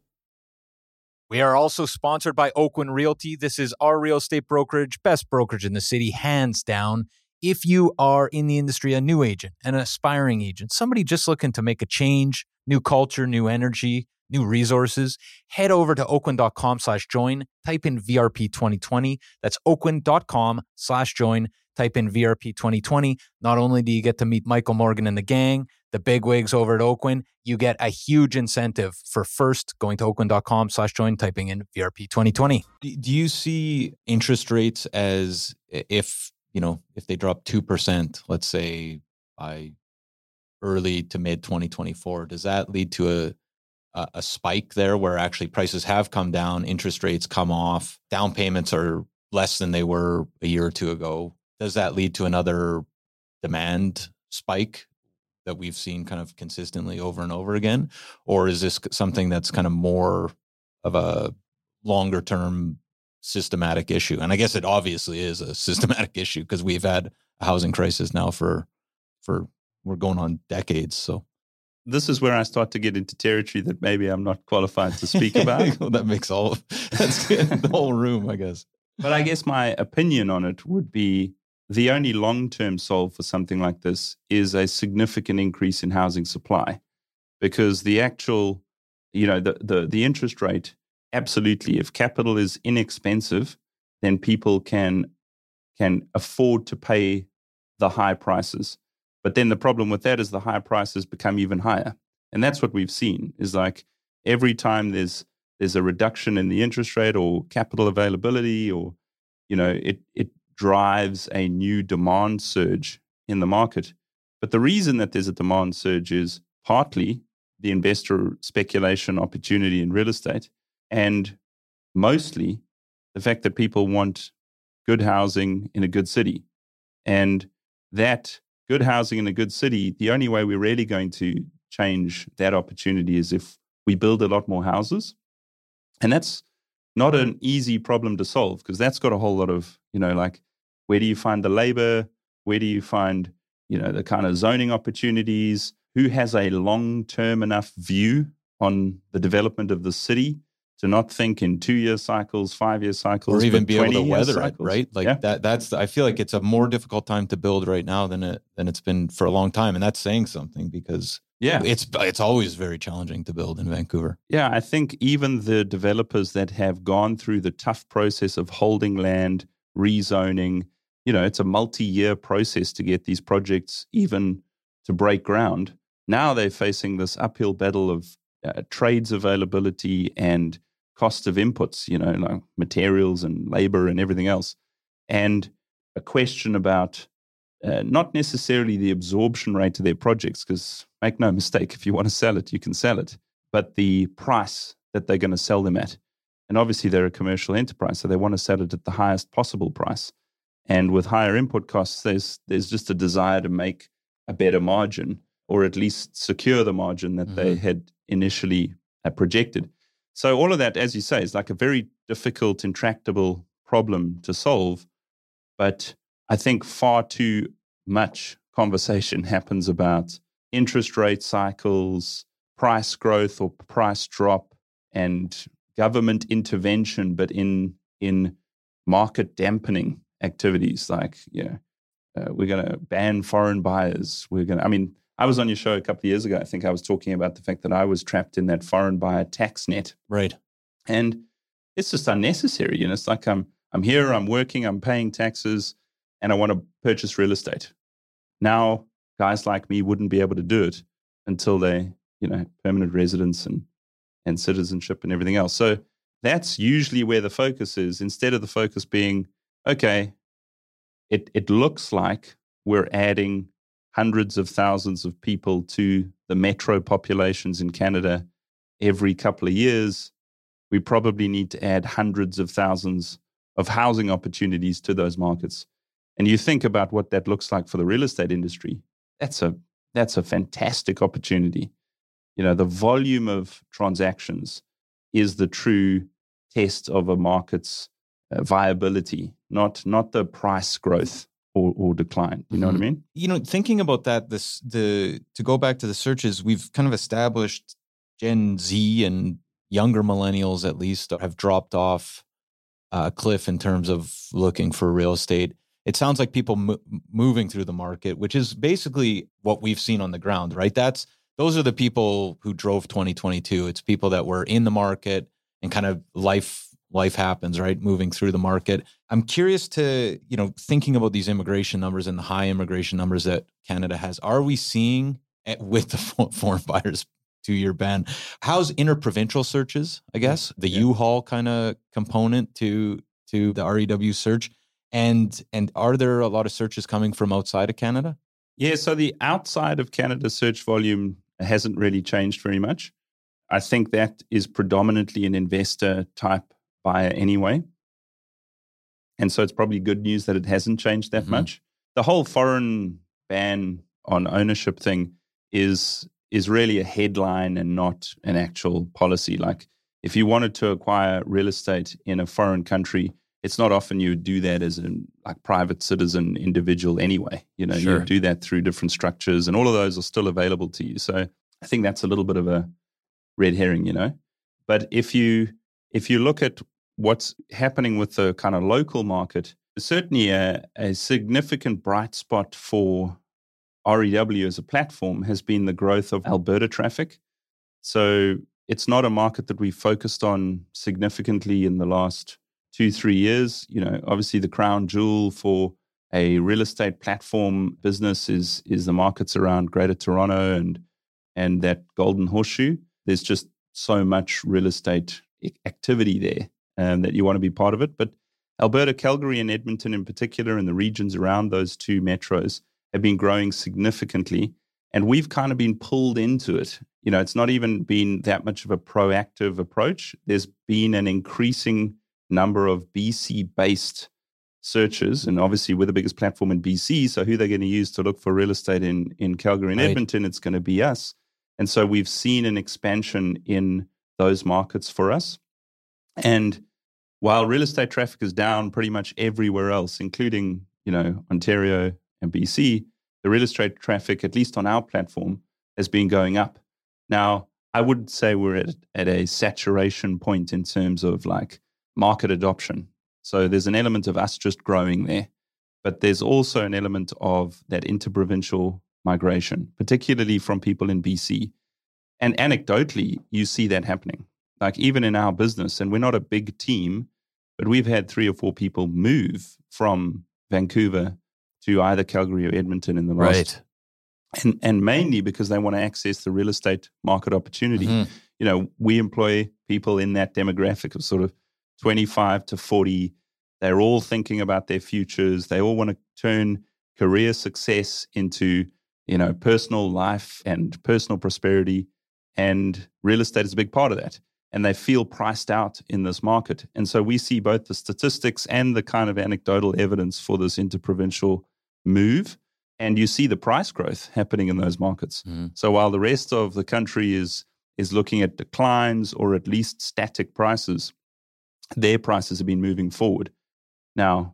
We are also sponsored by Oakwyn Realty. This is our real estate brokerage, best brokerage in the city, hands down. If you are in the industry, a new agent, an aspiring agent, somebody just looking to make a change, new culture, new energy, new resources, head over to oakwyn.com/join, type in VRP 2020. That's oakwyn.com/join, type in VRP 2020. Not only do you get to meet Michael Morgan and the gang, the bigwigs over at Oakwyn, you get a huge incentive for first going to oakwyn.com/join, typing in VRP 2020. Do you see interest rates as if they drop 2%, let's say by early to mid 2024, does that lead to a spike there where actually prices have come down, interest rates come off, down payments are less than they were a year or two ago? Does that lead to another demand spike that we've seen kind of consistently over and over again? Or is this something that's kind of more of a longer term systematic issue. And I guess it obviously is a systematic issue because we've had a housing crisis now for we're going on decades. So this is where I start to get into territory that maybe I'm not qualified to speak about. Well, that makes that's the whole room, I guess. But I guess my opinion on it would be the only long-term solve for something like this is a significant increase in housing supply, because the actual, the interest rate, absolutely, if capital is inexpensive, then people can afford to pay the high prices. But then the problem with that is the high prices become even higher. And that's what we've seen, is like every time there's a reduction in the interest rate or capital availability, or, it drives a new demand surge in the market. But the reason that there's a demand surge is partly the investor speculation opportunity in real estate, and mostly the fact that people want good housing in a good city. And that good housing in a good city, the only way we're really going to change that opportunity is if we build a lot more houses. And that's not an easy problem to solve, because that's got a whole lot of, where do you find the labor? Where do you find, the kind of zoning opportunities? Who has a long-term enough view on the development of the city to not think in 2-year cycles, 5-year cycles, or even be able to weather cycles. it, right? Like that's. I feel like it's a more difficult time to build right now than it's been for a long time, and that's saying something, because it's always very challenging to build in Vancouver. Yeah, I think even the developers that have gone through the tough process of holding land, rezoning, it's a multi-year process to get these projects even to break ground. Now they're facing this uphill battle of trades availability and cost of inputs, like materials and labor and everything else. And a question about not necessarily the absorption rate of their projects, because make no mistake, if you want to sell it, you can sell it, but the price that they're going to sell them at. And obviously they're a commercial enterprise, so they want to sell it at the highest possible price. And with higher input costs, there's just a desire to make a better margin, or at least secure the margin that they had initially projected. So all of that, as you say, is like a very difficult, intractable problem to solve. But I think far too much conversation happens about interest rate cycles, price growth or price drop, and government intervention, but in market dampening activities like, we're going to ban foreign buyers. I was on your show a couple of years ago. I think I was talking about the fact that I was trapped in that foreign buyer tax net. Right. And it's just unnecessary. It's like I'm here, I'm working, I'm paying taxes, and I want to purchase real estate. Now, guys like me wouldn't be able to do it until they, permanent residence and citizenship and everything else. So that's usually where the focus is, instead of the focus being, okay, it looks like we're adding hundreds of thousands of people to the metro populations in Canada every couple of years. We probably need to add hundreds of thousands of housing opportunities to those markets. And you think about what that looks like for the real estate industry. That's a fantastic opportunity. The volume of transactions is the true test of a market's viability, not the price growth or decline. You know what I mean? Thinking about that, to go back to the searches, we've kind of established Gen Z and younger millennials, at least, have dropped off a cliff in terms of looking for real estate. It sounds like people moving through the market, which is basically what we've seen on the ground, right? Those are the people who drove 2022. It's people that were in the market and kind of life happens, right? Moving through the market. I'm curious to, thinking about these immigration numbers and the high immigration numbers that Canada has, are we seeing with the foreign buyers 2-year ban, how's interprovincial searches, I guess, the U-Haul kind of component to the REW search? And are there a lot of searches coming from outside of Canada? Yeah, so the outside of Canada search volume hasn't really changed very much. I think that is predominantly an investor type buyer anyway. And so it's probably good news that it hasn't changed that much. The whole foreign ban on ownership thing is really a headline and not an actual policy. Like, if you wanted to acquire real estate in a foreign country, it's not often you would do that as a like private citizen individual anyway. You know, Sure. you do that through different structures, and all of those are still available to you. So I think that's a little bit of a red herring, you know. But if you look at what's happening with the kind of local market, certainly a significant bright spot for REW as a platform has been the growth of Alberta traffic. So it's not a market that we focused on significantly in the last 2-3 years. You know, obviously the crown jewel for a real estate platform business is the markets around Greater Toronto and that Golden Horseshoe. There's just so much real estate activity there that you want to be part of it. But Alberta, Calgary, and Edmonton in particular, and the regions around those two metros have been growing significantly. And we've kind of been pulled into it. You know, it's not even been that much of a proactive approach. There's been an increasing number of BC-based searches. And obviously, we're the biggest platform in BC. So who they're going to use to look for real estate in Calgary and Right. Edmonton, it's going to be us. And so we've seen an expansion in those markets for us. And while real estate traffic is down pretty much everywhere else, including, you know, Ontario and BC, the real estate traffic, at least on our platform, has been going up. Now, I would say we're at a saturation point in terms of like market adoption. So there's an element of us just growing there, but there's also an element of that interprovincial migration, particularly from people in BC. And anecdotally, you see that happening. Like even in our business, and we're not a big team, but we've had 3 or 4 people move from Vancouver to either Calgary or Edmonton in the last, Right. and mainly because they want to access the real estate market opportunity. Mhm. You know, we employ people in that demographic of sort of 25 to 40. They're all thinking about their futures. They all want to turn career success into, you know, personal life and personal prosperity. And real estate is a big part of that. And they feel priced out in this market. And so we see both the statistics and the kind of anecdotal evidence for this interprovincial move. And you see the price growth happening in those markets. Mhm. So while the rest of the country is looking at declines or at least static prices, their prices have been moving forward. Now,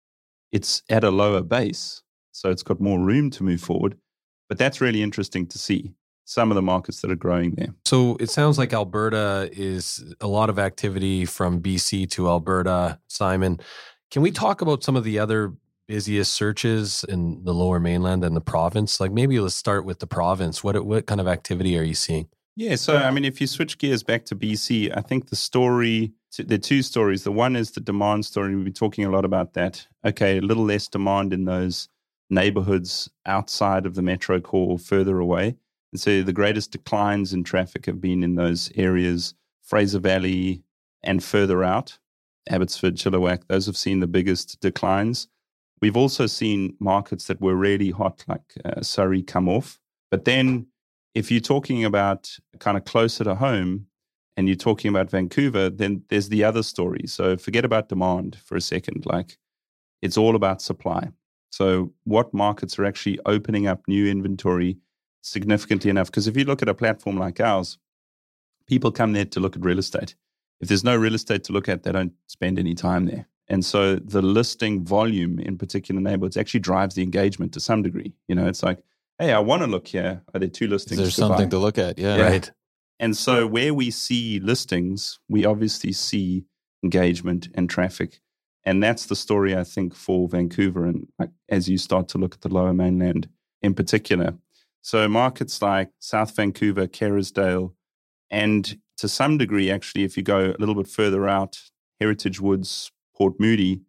it's at a lower base, so it's got more room to move forward. But that's really interesting to see some of the markets that are growing there. So it sounds like Alberta is a lot of activity from BC to Alberta. Simon, can we talk about some of the other busiest searches in the Lower Mainland and the province? Like maybe let's start with the province. What kind of activity are you seeing? Yeah, so I mean, if you switch gears back to BC, I think there are 2 stories. The one is the demand story. We've been talking a lot about that. Okay, a little less demand in those neighborhoods outside of the metro core, further away. And so the greatest declines in traffic have been in those areas, Fraser Valley and further out, Abbotsford, Chilliwack. Those have seen the biggest declines. We've also seen markets that were really hot, like Surrey, come off. But then if you're talking about kind of closer to home and you're talking about Vancouver, then there's the other story. So forget about demand for a second. Like it's all about supply. So what markets are actually opening up new inventory significantly enough? Because if you look at a platform like ours, people come there to look at real estate. If there's no real estate to look at, they don't spend any time there. And so the listing volume in particular neighborhoods actually drives the engagement to some degree. You know, it's like, hey, I want to look here. Are there 2 listings? There's something buy? to look at. Yeah. Right. And so where we see listings, we obviously see engagement and traffic. And that's the story, I think, for Vancouver. And like, as you start to look at the Lower Mainland in particular. So markets like South Vancouver, Kerrisdale, and to some degree, actually, if you go a little bit further out, Heritage Woods, Port Moody,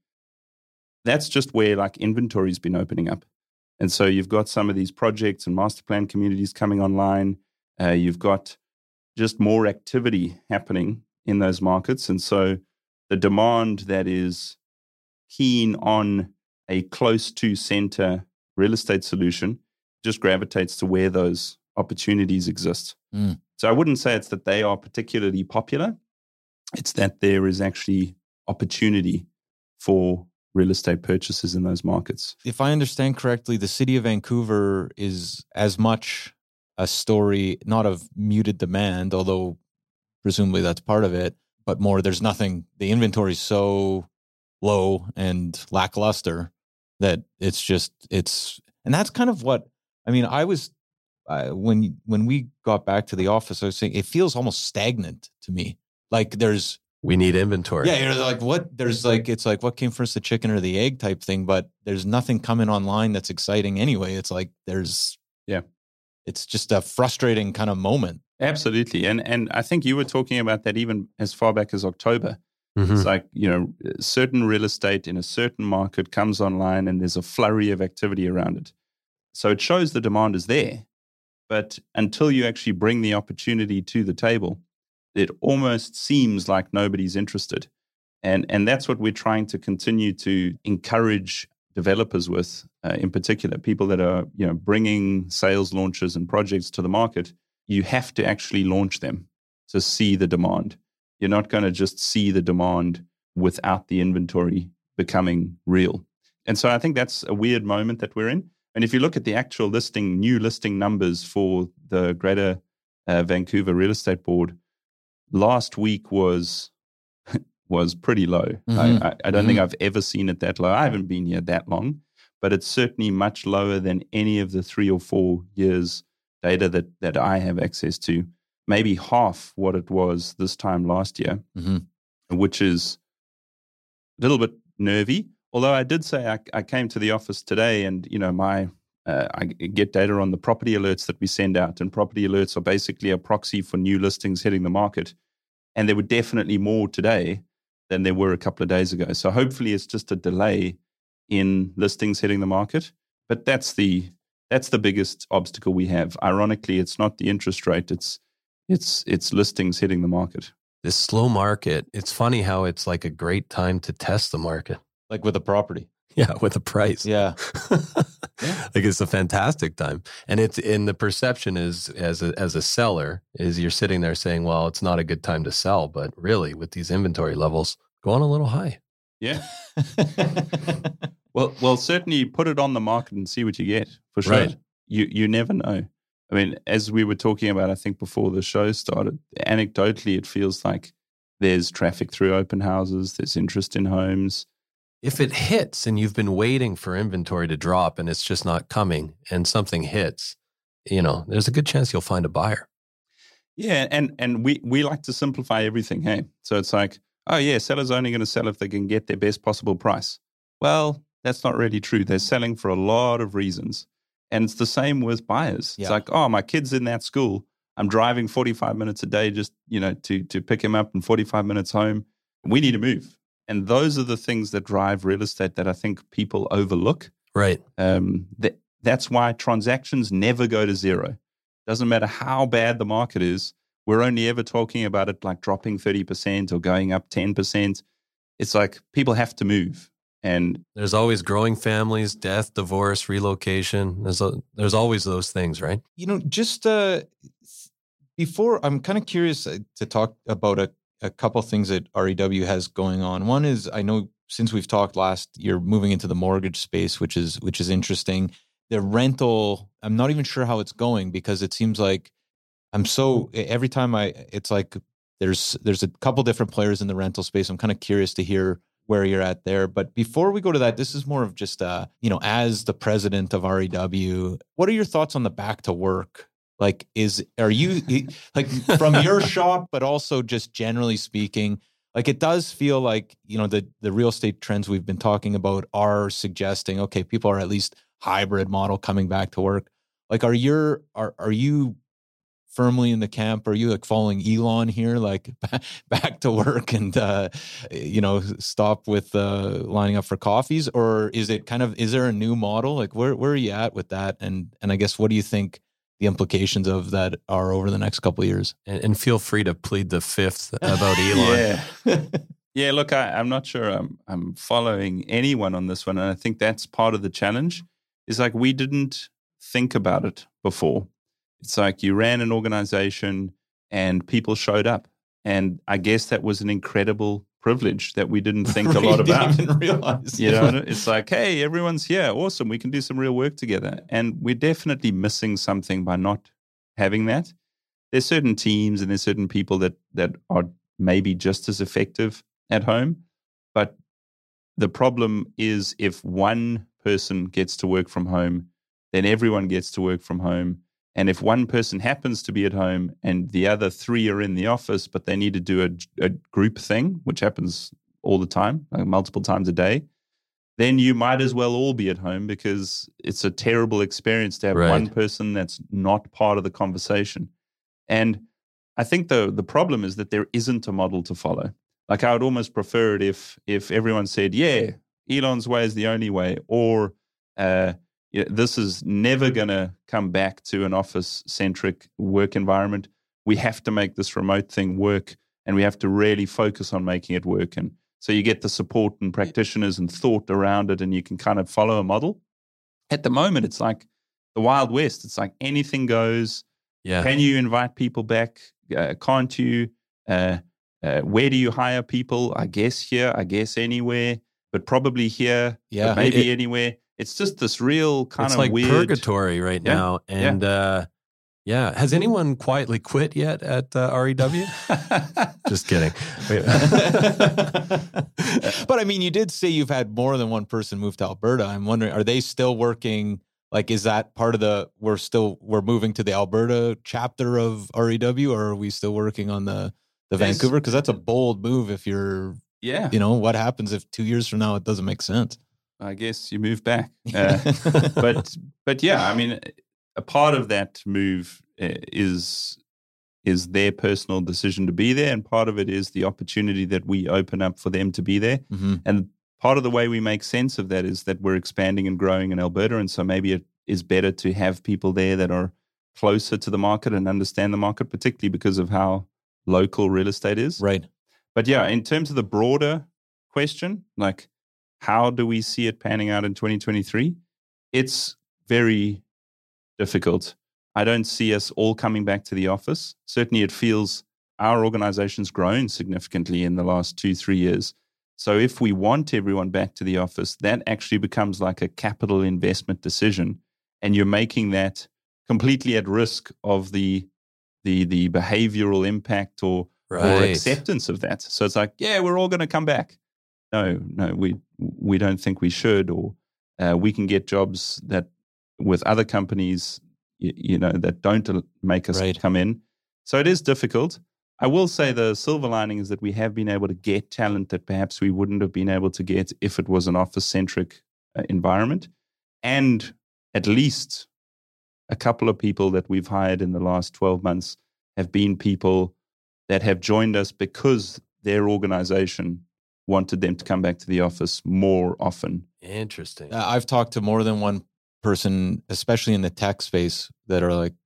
that's just where like inventory's been opening up. And so you've got some of these projects and master plan communities coming online. You've got just more activity happening in those markets. And so the demand that is keen on a close to center real estate solution just gravitates to where those opportunities exist. Mm. So I wouldn't say it's that they are particularly popular. It's that there is actually opportunity for real estate purchases in those markets. If I understand correctly, the city of Vancouver is as much a story, not of muted demand, although presumably that's part of it, but more, there's nothing, the inventory is so low and lackluster that and that's kind of what, I mean, I was, when we got back to the office, I was saying, it feels almost stagnant to me. Like we need inventory. Yeah, you're like, what? There's like, it's like, what came first, the chicken or the egg type thing, but there's nothing coming online that's exciting anyway. It's like, it's just a frustrating kind of moment. Absolutely. And I think you were talking about that even as far back as October. Mm-hmm. It's like, certain real estate in a certain market comes online and there's a flurry of activity around it. So it shows the demand is there. But until you actually bring the opportunity to the table, it almost seems like nobody's interested. And that's what we're trying to continue to encourage developers with, in particular, people that are bringing sales launches and projects to the market. You have to actually launch them to see the demand. You're not going to just see the demand without the inventory becoming real. And so I think that's a weird moment that we're in. And if you look at the actual new listing numbers for the Greater Vancouver Real Estate Board, last week was pretty low. Mm-hmm. I don't think I've ever seen it that low. I haven't been here that long, but it's certainly much lower than any of the 3 or 4 years data that I have access to. Maybe half what it was this time last year, which is a little bit nervy. Although I did say I came to the office today and, I get data on the property alerts that we send out, and property alerts are basically a proxy for new listings hitting the market. And there were definitely more today than there were a couple of days ago. So hopefully it's just a delay in listings hitting the market. But that's the biggest obstacle we have. Ironically, it's not the interest rate, it's listings hitting the market. This slow market, it's funny how it's like a great time to test the market. Like with a property. Yeah, with a price. Yeah. Like it's a fantastic time. And it's in the perception is as a seller is you're sitting there saying, well, it's not a good time to sell. But really with these inventory levels, go on a little high. Yeah. Well, certainly put it on the market and see what you get, for sure. Right. You never know. I mean, as we were talking about, I think before the show started, anecdotally, it feels like there's traffic through open houses, there's interest in homes. If it hits and you've been waiting for inventory to drop and it's just not coming and something hits, there's a good chance you'll find a buyer. Yeah, and we like to simplify everything, hey? So it's like, oh yeah, sellers are only going to sell if they can get their best possible price. Well, that's not really true. They're selling for a lot of reasons. And it's the same with buyers. Yeah. It's like, oh, my kid's in that school. I'm driving 45 minutes a day just, to pick him up and 45 minutes home. We need to move. And those are the things that drive real estate that I think people overlook. Right. That's why transactions never go to zero. Doesn't matter how bad the market is. We're only ever talking about it like dropping 30% or going up 10%. It's like people have to move. And there's always growing families, death, divorce, relocation. There's always those things, right? Just before, I'm kind of curious to talk about a couple things that REW has going on. One is, I know since we've talked last, you're moving into the mortgage space, which is interesting. The rental, I'm not even sure how it's going because it seems like every time it's like there's a couple different players in the rental space. I'm kind of curious to hear where you're at there. But before we go to that, this is more of just, as the president of REW, what are your thoughts on the back to work? Like, are you like from your shop, but also just generally speaking, like it does feel like, the real estate trends we've been talking about are suggesting, okay, people are at least hybrid model coming back to work. Like, are you firmly in the camp? Are you like following Elon here, like back to work and, stop with lining up for coffees? Or is there a new model? Like where are you at with that? And I guess, what do you think the implications of that are over the next couple of years? And feel free to plead the fifth about Elon. Yeah. Yeah, look, I'm not sure I'm following anyone on this one. And I think that's part of the challenge is like we didn't think about it before. It's like you ran an organization and people showed up. And I guess that was an incredible privilege that we didn't think a lot about. Didn't even realize. It's like, hey, everyone's here. Awesome. We can do some real work together. And we're definitely missing something by not having that. there's certain teams and there's certain people that are maybe just as effective at home. But the problem is if one person gets to work from home, then everyone gets to work from home. And if one person happens to be at home and the other three are in the office, but they need to do a group thing, which happens all the time, like multiple times a day, then you might as well all be at home, because it's a terrible experience to have one person that's not part of the conversation. And I think the problem is that there isn't a model to follow. Like, I would almost prefer it if everyone said, yeah, Elon's way is the only way, or this is never going to come back to an office-centric work environment. We have to make this remote thing work, and we have to really focus on making it work. And so you get the support and practitioners and thought around it, and you can kind of follow a model. At the moment, it's like the Wild West. It's like anything goes. Yeah. Can you invite people back? Can't you? Where do you hire people? I guess here, I guess anywhere, but probably here, but maybe anywhere. It's just this real kind of like weird purgatory right now. And has anyone quietly quit yet at REW? Just kidding. But I mean, you did say you've had more than one person move to Alberta. I'm wondering, are they still working? Like, is that part of we're moving to the Alberta chapter of REW, or are we still working on the Vancouver? Because that's a bold move if you're, what happens if 2 years from now it doesn't make sense? I guess you move back. But yeah, I mean, a part of that move is their personal decision to be there, and part of it is the opportunity that we open up for them to be there. Mm-hmm. And part of the way we make sense of that is that we're expanding and growing in Alberta, and so maybe it is better to have people there that are closer to the market and understand the market, particularly because of how local real estate is. Right. But yeah, in terms of the broader question, like, how do we see it panning out in 2023? It's very difficult. I don't see us all coming back to the office. Certainly it feels our organization's grown significantly in the last 2-3 years. So if we want everyone back to the office, that actually becomes like a capital investment decision. And you're making that completely at risk of the behavioral impact or acceptance of that. So it's like, yeah, we're all going to come back. No, we don't think we should, or we can get jobs that with other companies, that don't make us come in. So it is difficult. I will say the silver lining is that we have been able to get talent that perhaps we wouldn't have been able to get if it was an office-centric environment. And at least a couple of people that we've hired in the last 12 months have been people that have joined us because their organization wanted them to come back to the office more often. Interesting. I've talked to more than one person, especially in the tech space, that are like,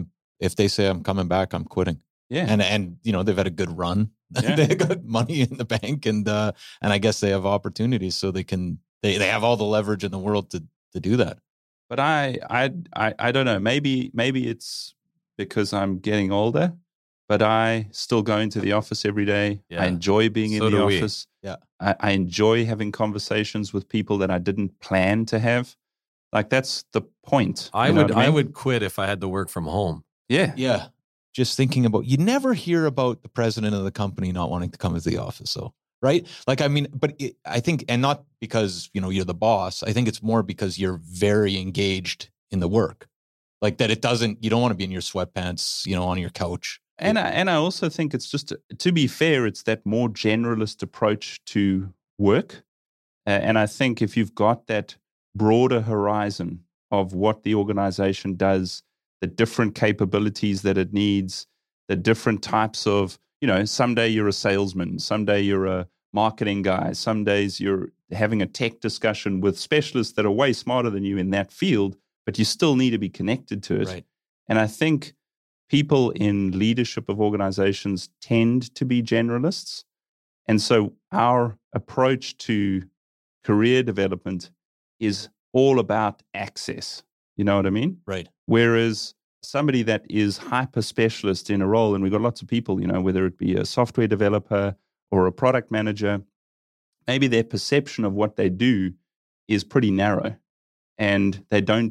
if they say I'm coming back, I'm quitting. Yeah. And they've had a good run. Yeah. They got money in the bank, and I guess they have opportunities, so they have all the leverage in the world to do that. But I don't know. Maybe it's because I'm getting older, but I still go into the office every day. Yeah. I enjoy being in the office. Yeah. I enjoy having conversations with people that I didn't plan to have. Like, that's the point. I would quit if I had to work from home. Yeah. Yeah. Just thinking about, you never hear about the president of the company not wanting to come into the office, though, right? Like, I mean, but I think, and not because, you're the boss. I think it's more because you're very engaged in the work. Like, that you don't want to be in your sweatpants, on your couch. And I also think it's just, to be fair, it's that more generalist approach to work. And I think if you've got that broader horizon of what the organization does, the different capabilities that it needs, the different types of, someday you're a salesman, someday you're a marketing guy, some days you're having a tech discussion with specialists that are way smarter than you in that field, but you still need to be connected to it. Right. And I think people in leadership of organizations tend to be generalists. And so our approach to career development is all about access. You know what I mean? Right. Whereas somebody that is hyper specialist in a role, and we've got lots of people, whether it be a software developer or a product manager, maybe their perception of what they do is pretty narrow, and they don't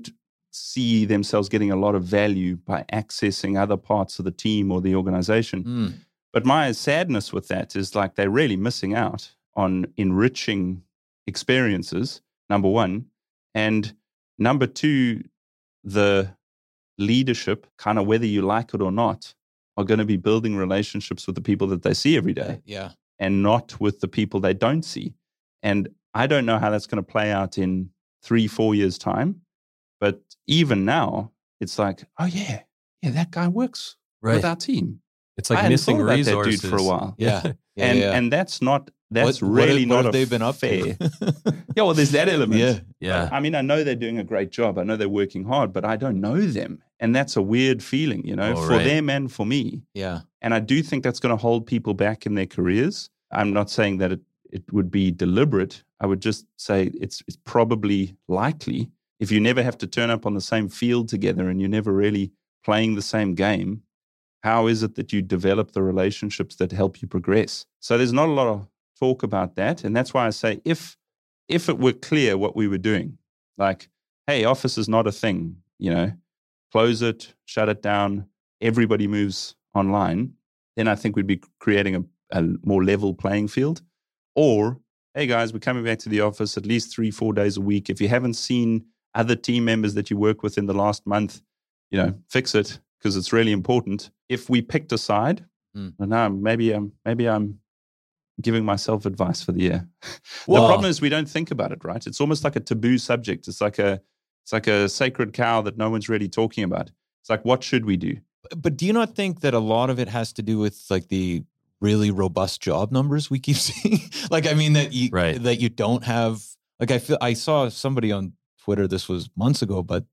see themselves getting a lot of value by accessing other parts of the team or the organization. Mm. But my sadness with that is like they're really missing out on enriching experiences, number one. And number two, the leadership, kind of whether you like it or not, are going to be building relationships with the people that they see every day Yeah. and not with the people they don't see. And I don't know how that's going to play out in 3-4 years' time. But even now, it's like, oh, yeah, that guy works with our team. It's I like hadn't missing thought about resources that dude for a while. Yeah. And that's really what not have a they been up fair. to? Yeah, well, there's that element. Yeah. I mean, I know they're doing a great job. I know they're working hard, but I don't know them. And that's a weird feeling, for them and for me. Yeah. And I do think that's going to hold people back in their careers. I'm not saying that it would be deliberate. I would just say it's probably likely. If you never have to turn up on the same field together and you're never really playing the same game, how is it that you develop the relationships that help you progress? So there's not a lot of talk about that. And that's why I say if it were clear what we were doing, like, hey, office is not a thing, close it, shut it down, everybody moves online, then I think we'd be creating a more level playing field. Or, hey guys, we're coming back to the office at least 3-4 days a week. If you haven't seen other team members that you work with in the last month, fix it because it's really important. If we picked a side, now maybe I'm giving myself advice for the year. The problem is we don't think about it, right? It's almost like a taboo subject. It's like a sacred cow that no one's really talking about. It's like, what should we do? But do you not think that a lot of it has to do with like the really robust job numbers we keep seeing? Like, I mean, that you don't have, like, I saw somebody on Twitter, this was months ago, but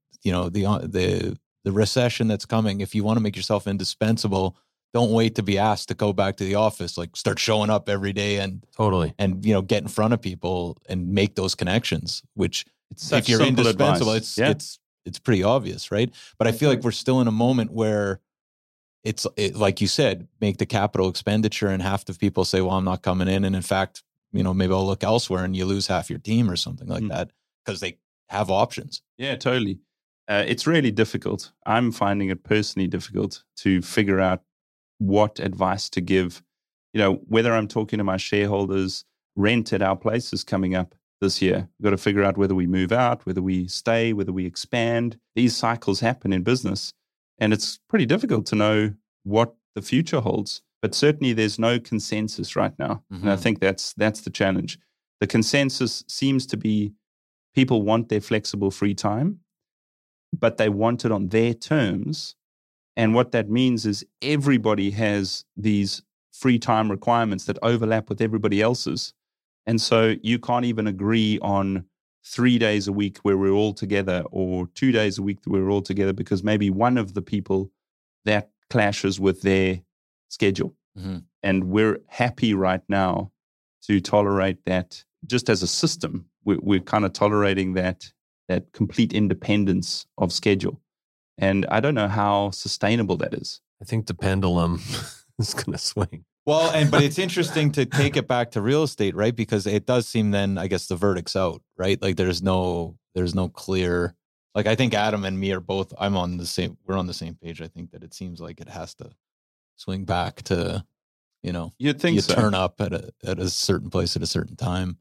the recession that's coming, if you want to make yourself indispensable, don't wait to be asked to go back to the office, like start showing up every day and get in front of people and make those connections, which if you're indispensable, advice. It's pretty obvious, right? But I feel like we're still in a moment where it's like you said, make the capital expenditure and half the people say, well, I'm not coming in. And in fact, maybe I'll look elsewhere and you lose half your team or something like that because they have options. Yeah, totally. It's really difficult. I'm finding it personally difficult to figure out what advice to give. Whether I'm talking to my shareholders, rent at our place is coming up this year. We've got to figure out whether we move out, whether we stay, whether we expand. These cycles happen in business. And it's pretty difficult to know what the future holds. But certainly there's no consensus right now. Mm-hmm. And I think that's the challenge. The consensus seems to be people want their flexible free time, but they want it on their terms. And what that means is everybody has these free time requirements that overlap with everybody else's. And so you can't even agree on 3 days a week where we're all together or 2 days a week that we're all together because maybe one of the people that clashes with their schedule. Mm-hmm. And we're happy right now to tolerate that just as a system. We're kind of tolerating that complete independence of schedule. And I don't know how sustainable that is. I think the pendulum is going to swing. Well, but it's interesting to take it back to real estate, right? Because it does seem then, I guess, the verdict's out, right? Like there's no clear, like I think Adam and me are both, we're on the same page. I think that it seems like it has to swing back to, You'd think you so. Turn up at a certain place at a certain time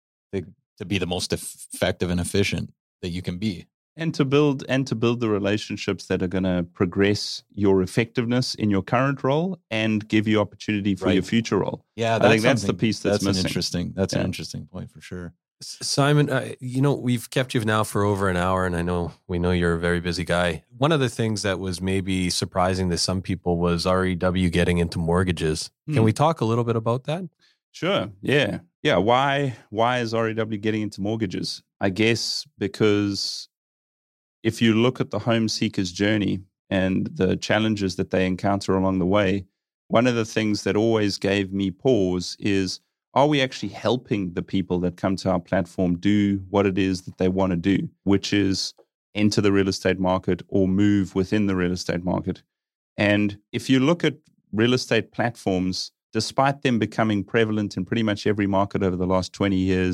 to be the most effective and efficient that you can be. And to build the relationships that are going to progress your effectiveness in your current role and give you opportunity for your future role. Yeah, I think that's the piece that's missing. An interesting point for sure. Simon, we've kept you now for over an hour, and we know you're a very busy guy. One of the things that was maybe surprising to some people was REW getting into mortgages. Can we talk a little bit about that? Sure. Yeah. Yeah. Why is REW getting into mortgages? I guess because if you look at the home seeker's journey and the challenges that they encounter along the way, one of the things that always gave me pause is, are we actually helping the people that come to our platform do what it is that they want to do, which is enter the real estate market or move within the real estate market? And if you look at real estate platforms, despite them becoming prevalent in pretty much every market over the last 20 years,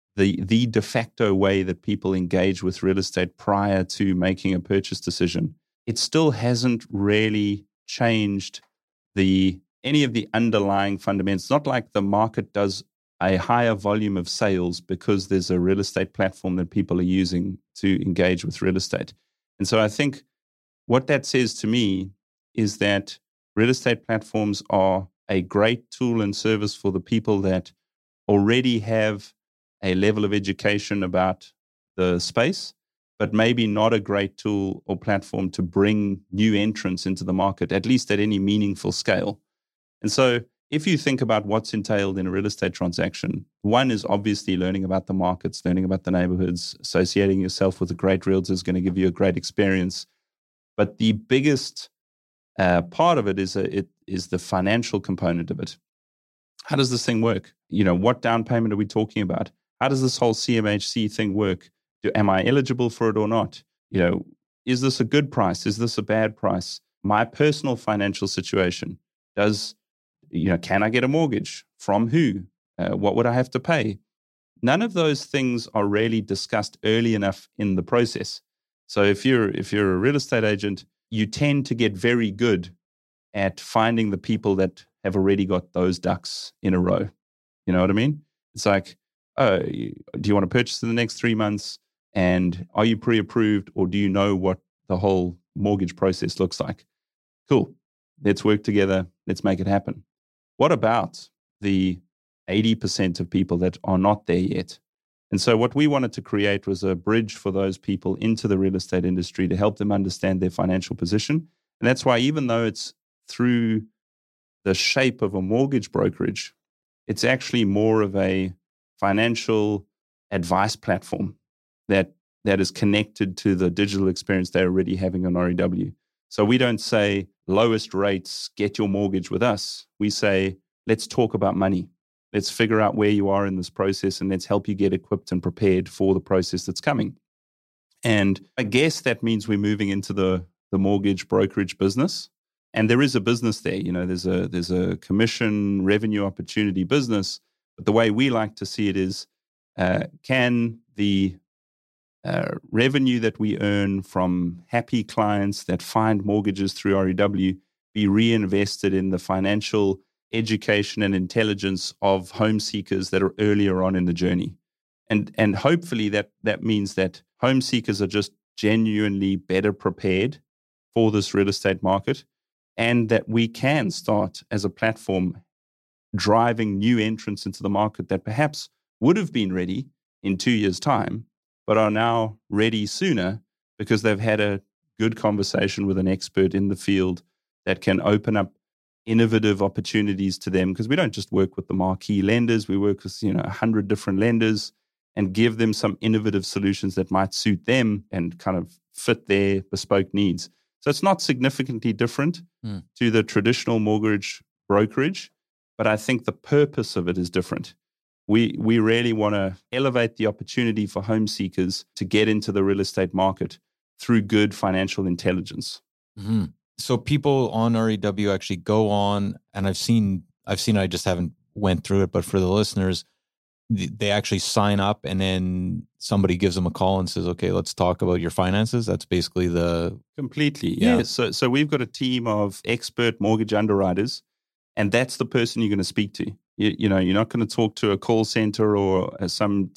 the de facto way that people engage with real estate prior to making a purchase decision, it still hasn't really changed any of the underlying fundamentals. Not like the market does a higher volume of sales because there's a real estate platform that people are using to engage with real estate. And so I think what that says to me is that real estate platforms are a great tool and service for the people that already have a level of education about the space, but maybe not a great tool or platform to bring new entrants into the market, at least at any meaningful scale. And so if you think about what's entailed in a real estate transaction, one is obviously learning about the markets, learning about the neighborhoods, associating yourself with a great realtor is going to give you a great experience. But the biggest part of it is the financial component of it. How does this thing work? What down payment are we talking about? How does this whole CMHC thing work? Am I eligible for it or not? Is this a good price? Is this a bad price? My personal financial situation. Can I get a mortgage? From who? What would I have to pay? None of those things are really discussed early enough in the process. So if you're a real estate agent, you tend to get very good at finding the people that have already got those ducks in a row. You know what I mean? It's like, oh, do you want to purchase in the next 3 months? And are you pre-approved, or do you know what the whole mortgage process looks like? Cool. Let's work together. Let's make it happen. What about the 80% of people that are not there yet? And so what we wanted to create was a bridge for those people into the real estate industry to help them understand their financial position. And that's why, even though it's through the shape of a mortgage brokerage, it's actually more of a financial advice platform that is connected to the digital experience they're already having on REW. So we don't say lowest rates, get your mortgage with us. We say, let's talk about money. Let's figure out where you are in this process, and let's help you get equipped and prepared for the process that's coming. And I guess that means we're moving into the mortgage brokerage business. And there is a business there. There's a commission revenue opportunity business. But the way we like to see it is, can the revenue that we earn from happy clients that find mortgages through REW be reinvested in the financial education and intelligence of home seekers that are earlier on in the journey? And hopefully that means that home seekers are just genuinely better prepared for this real estate market, and that we can start as a platform driving new entrants into the market that perhaps would have been ready in 2 years' time, but are now ready sooner because they've had a good conversation with an expert in the field that can open up innovative opportunities to them. Because we don't just work with the marquee lenders, we work with 100 different lenders and give them some innovative solutions that might suit them and kind of fit their bespoke needs. So it's not significantly different to the traditional mortgage brokerage, but I think the purpose of it is different. We really want to elevate the opportunity for home seekers to get into the real estate market through good financial intelligence. Mm-hmm. So people on REW actually go on, and I've seen I just haven't went through it, but for the listeners, they actually sign up, and then somebody gives them a call and says, okay, let's talk about your finances. That's basically Completely. Yeah. Yes. So we've got a team of expert mortgage underwriters, and that's the person you're going to speak to. You're not going to talk to a call center or some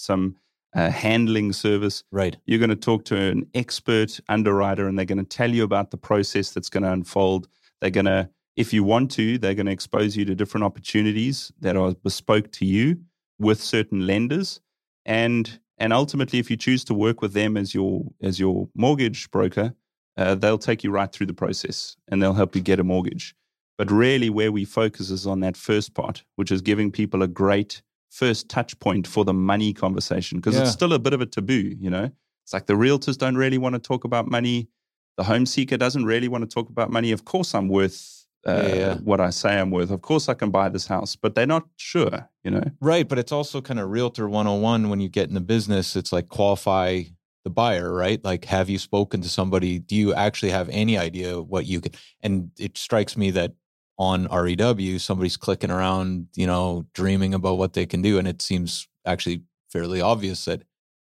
handling service. Right. You're going to talk to an expert underwriter, and they're going to tell you about the process that's going to unfold. They're going to, if you want to, they're going to expose you to different opportunities that are bespoke to you with certain lenders. And ultimately, if you choose to work with them as your mortgage broker, they'll take you right through the process and they'll help you get a mortgage. But really where we focus is on that first part, which is giving people a great first touch point for the money conversation, because it's still a bit of a taboo, It's like the realtors don't really want to talk about money. The home seeker doesn't really want to talk about money. Of course I'm worth what I say I'm worth. Of course I can buy this house, but they're not sure, Right, but it's also kind of Realtor 101 when you get in the business. It's like qualify the buyer, right? Like, have you spoken to somebody? Do you actually have any idea what you could? And it strikes me that on REW, somebody's clicking around, dreaming about what they can do. And it seems actually fairly obvious that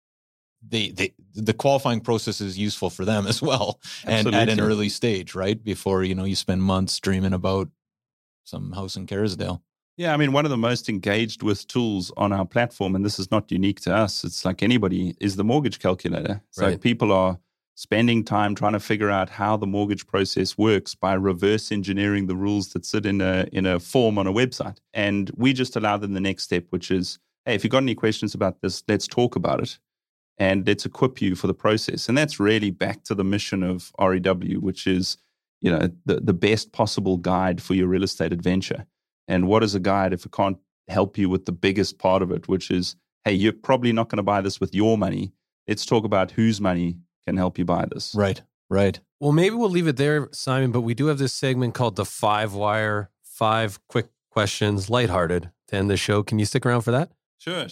the qualifying process is useful for them as well, and at an early stage, right? Before, you spend months dreaming about some house in Kerrisdale. Yeah, I mean, one of the most engaged with tools on our platform, and this is not unique to us, it's like anybody, is the mortgage calculator. It's like people are spending time trying to figure out how the mortgage process works by reverse engineering the rules that sit in a form on a website. And we just allow them the next step, which is, hey, if you've got any questions about this, let's talk about it. And let's equip you for the process. And that's really back to the mission of REW, which is, the best possible guide for your real estate adventure. And what is a guide if it can't help you with the biggest part of it, which is, hey, you're probably not going to buy this with your money. Let's talk about whose money can help you buy this. Right. Well, maybe we'll leave it there, Simon, but we do have this segment called the 5 Wire, 5 quick questions, lighthearted, to end the show. Can you stick around for that? Sure.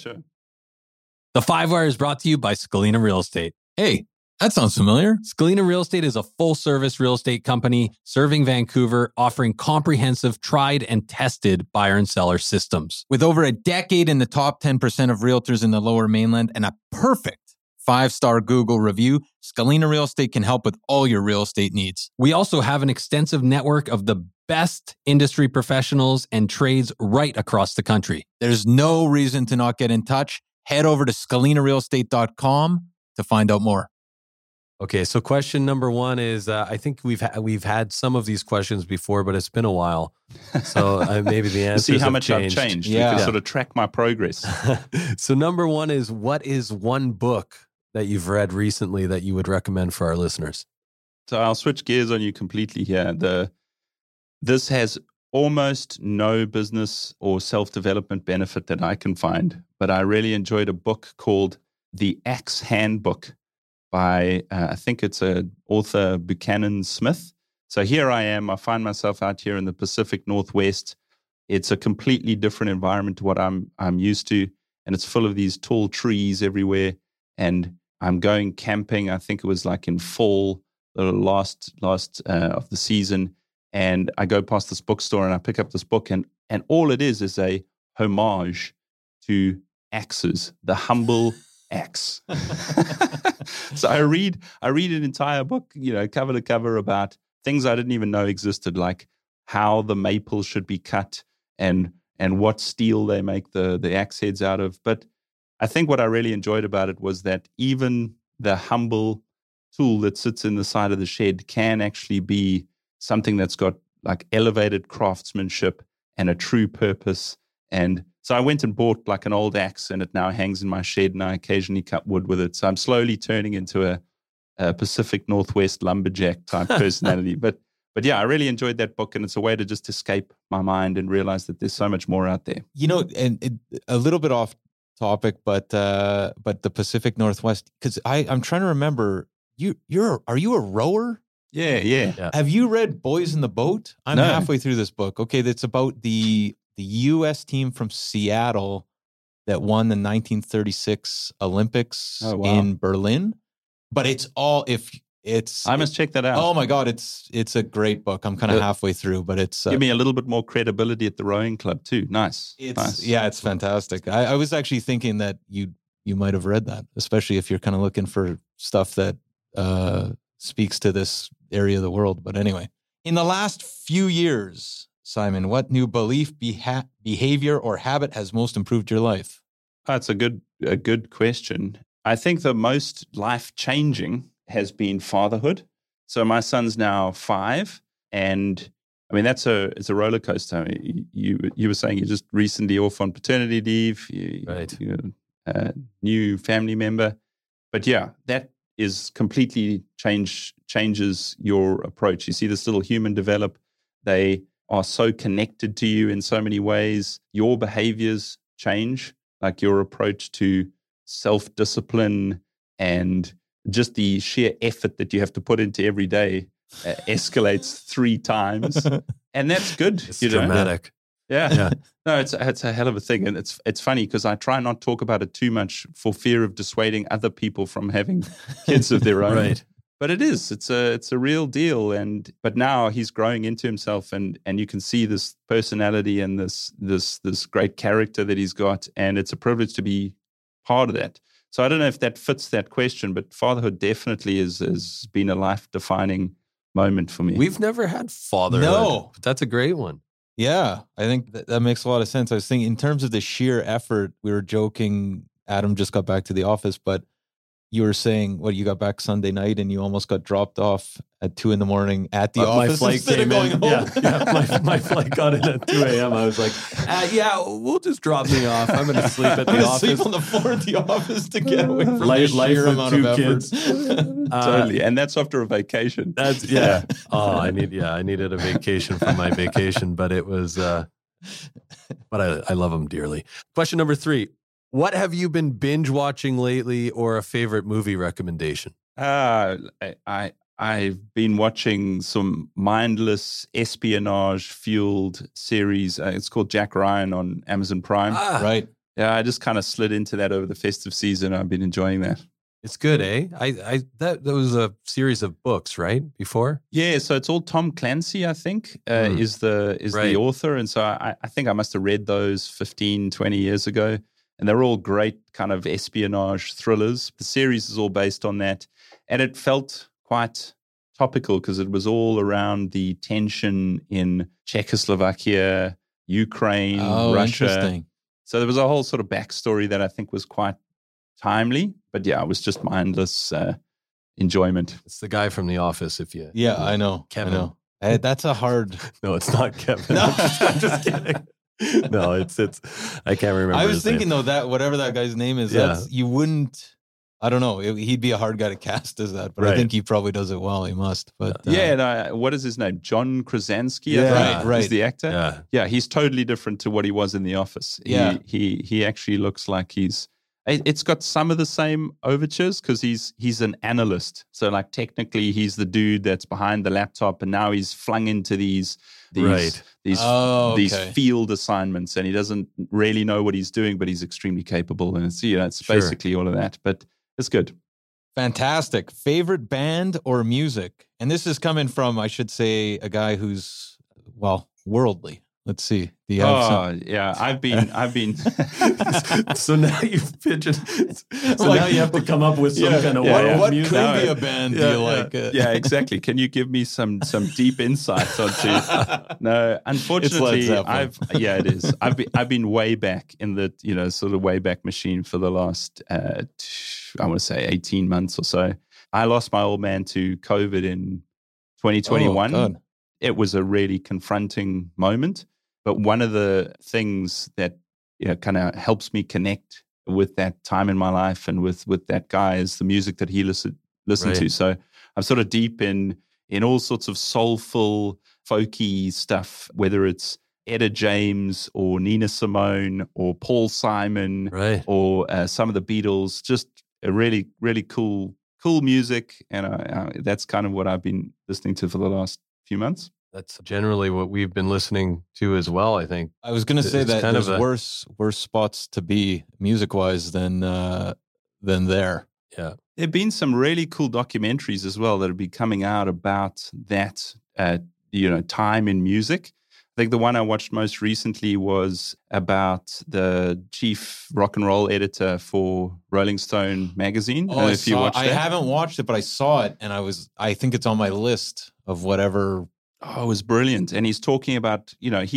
The 5 Wire is brought to you by Scalina Real Estate. Hey, that sounds familiar. Scalina Real Estate is a full-service real estate company serving Vancouver, offering comprehensive, tried and tested buyer and seller systems. With over a decade in the top 10% of realtors in the Lower Mainland and a perfect 5-star Google review, Scalina Real Estate can help with all your real estate needs. We also have an extensive network of the best industry professionals and trades right across the country. There's no reason to not get in touch. Head over to scalinarealestate.com to find out more. Okay, so question number 1 is, I think we've had some of these questions before, but it's been a while. So maybe the answer see how much I've changed. Yeah. You can sort of track my progress. So number 1 is, what is one book that you've read recently that you would recommend for our listeners? So I'll switch gears on you completely here. This has almost no business or self-development benefit that I can find, but I really enjoyed a book called The Axe Handbook by, I think it's an author, Buchanan Smith. So here I am. I find myself out here in the Pacific Northwest. It's a completely different environment to what I'm used to, and it's full of these tall trees everywhere. And I'm going camping. I think it was like in fall, the last of the season. And I go past this bookstore and I pick up this book, and all it is a homage to axes, the humble axe. So I read an entire book, cover to cover, about things I didn't even know existed, like how the maple should be cut and what steel they make the axe heads out of. But I think what I really enjoyed about it was that even the humble tool that sits in the side of the shed can actually be something that's got like elevated craftsmanship and a true purpose. And so I went and bought like an old axe, and it now hangs in my shed, and I occasionally cut wood with it. So I'm slowly turning into a Pacific Northwest lumberjack type personality. But yeah, I really enjoyed that book, and it's a way to just escape my mind and realize that there's so much more out there. And a little bit off topic, but the Pacific Northwest, because I'm trying to remember, are you a rower? Yeah. Have you read Boys in the Boat? I'm No. halfway through this book. Okay, that's about the U.S. team from Seattle that won the 1936 Olympics in Berlin. But I must check that out. Oh my God, it's a great book. I'm kind of halfway through, but it's give me a little bit more credibility at the rowing club too. Nice. Yeah, it's fantastic. I was actually thinking that you might have read that, especially if you're kind of looking for stuff that speaks to this area of the world. But anyway, in the last few years, Simon, what new belief, behavior, or habit has most improved your life? That's a good question. I think the most life-changing has been fatherhood. So my son's now 5, and I mean it's a roller coaster. You were saying you're just recently off on paternity leave, Right? You're a new family member, but yeah, that is completely changes your approach. You see this little human develop. They are so connected to you in so many ways. Your behaviors change, like your approach to self-discipline and just the sheer effort that you have to put into every day escalates 3 times. And that's good. It's dramatic. Yeah. No, it's a hell of a thing. And it's funny because I try not to talk about it too much for fear of dissuading other people from having kids of their own. Right. But it's a real deal. But now he's growing into himself, and you can see this personality and this great character that he's got. And it's a privilege to be part of that. So I don't know if that fits that question, but fatherhood definitely has been a life-defining moment for me. We've never had fatherhood. No. But that's a great one. Yeah, I think that makes a lot of sense. I was thinking in terms of the sheer effort, we were joking, Adam just got back to the office, but you were saying, you got back Sunday night and you almost got dropped off at 2 a.m. at the office. My flight instead came of going in. home. Yeah. My flight got in at 2 a.m. I was like, we'll just drop me off. I'm going to sleep at the office. Sleep on the floor at the office to get away from Life the sheer with amount two of kids. effort. Totally. And that's after a vacation. That's I needed a vacation from my vacation, but it was but I love them dearly. Question number 3. What have you been binge watching lately, or a favorite movie recommendation? I've been watching some mindless espionage-fueled series. It's called Jack Ryan on Amazon Prime. Right. Yeah, I just kind of slid into that over the festive season. I've been enjoying that. It's good, eh? That was a series of books, right? Before? Yeah, so it's all Tom Clancy, I think, is Right. the author. And so I think I must have read those 15, 20 years ago. And they're all great kind of espionage thrillers. The series is all based on that. And it felt quite topical because it was all around the tension in Czechoslovakia, Ukraine, Russia. Interesting. So there was a whole sort of backstory that I think was quite timely. But yeah, it was just mindless enjoyment. It's the guy from The Office, if you... Yeah, I know. Kevin. I know. That's a hard... No, it's not Kevin. No. I'm just kidding. No, it's I can't remember. I was his name. thinking though that whatever that guy's name is, Yeah. you wouldn't. I don't know. He'd be a hard guy to cast as that, but I Right. think he probably does it well. He must. But What is his name? John Krasinski. Yeah, I think, right. is the actor. Yeah. Yeah, he's totally different to what he was in The Office. Yeah. He actually looks like it's got some of the same overtures because he's an analyst. So like technically he's the dude that's behind the laptop, and now he's flung into these Right. these okay. field assignments, and he doesn't really know what he's doing, but he's extremely capable. And it's it's Sure. basically all of that. But it's good. Fantastic. Favorite band or music? And this is coming from, I should say, a guy who's worldly. Let's see. Do you have some? Yeah, I've been. So now you've pigeoned. So now you have to come up with some kind of wild What music. could be a band do you like? Yeah, exactly. Can you give me some deep insights onto? No, unfortunately, It's Led Zeppelin. it is. I've been way back in the sort of way back machine for the last I want to say 18 months or so. I lost my old man to COVID in 2021. Oh, God. It was a really confronting moment. But one of the things that kind of helps me connect with that time in my life and with that guy is the music that he listened Right. to. So I'm sort of deep in all sorts of soulful, folky stuff, whether it's Etta James or Nina Simone or Paul Simon Right. or some of the Beatles. Just a really, really cool music. And that's kind of what I've been listening to for the last few months. That's generally what we've been listening to as well, I think. I was going to say It's that kind there's of a- worse spots to be music wise than there. Yeah. There have been some really cool documentaries as well that have been coming out about that, time in music. I think the one I watched most recently was about the chief rock and roll editor for Rolling Stone magazine. I don't know if you watched I that. haven't watched it, but I saw it, and I think it's on my list of whatever. Oh, it was brilliant. And he's talking about,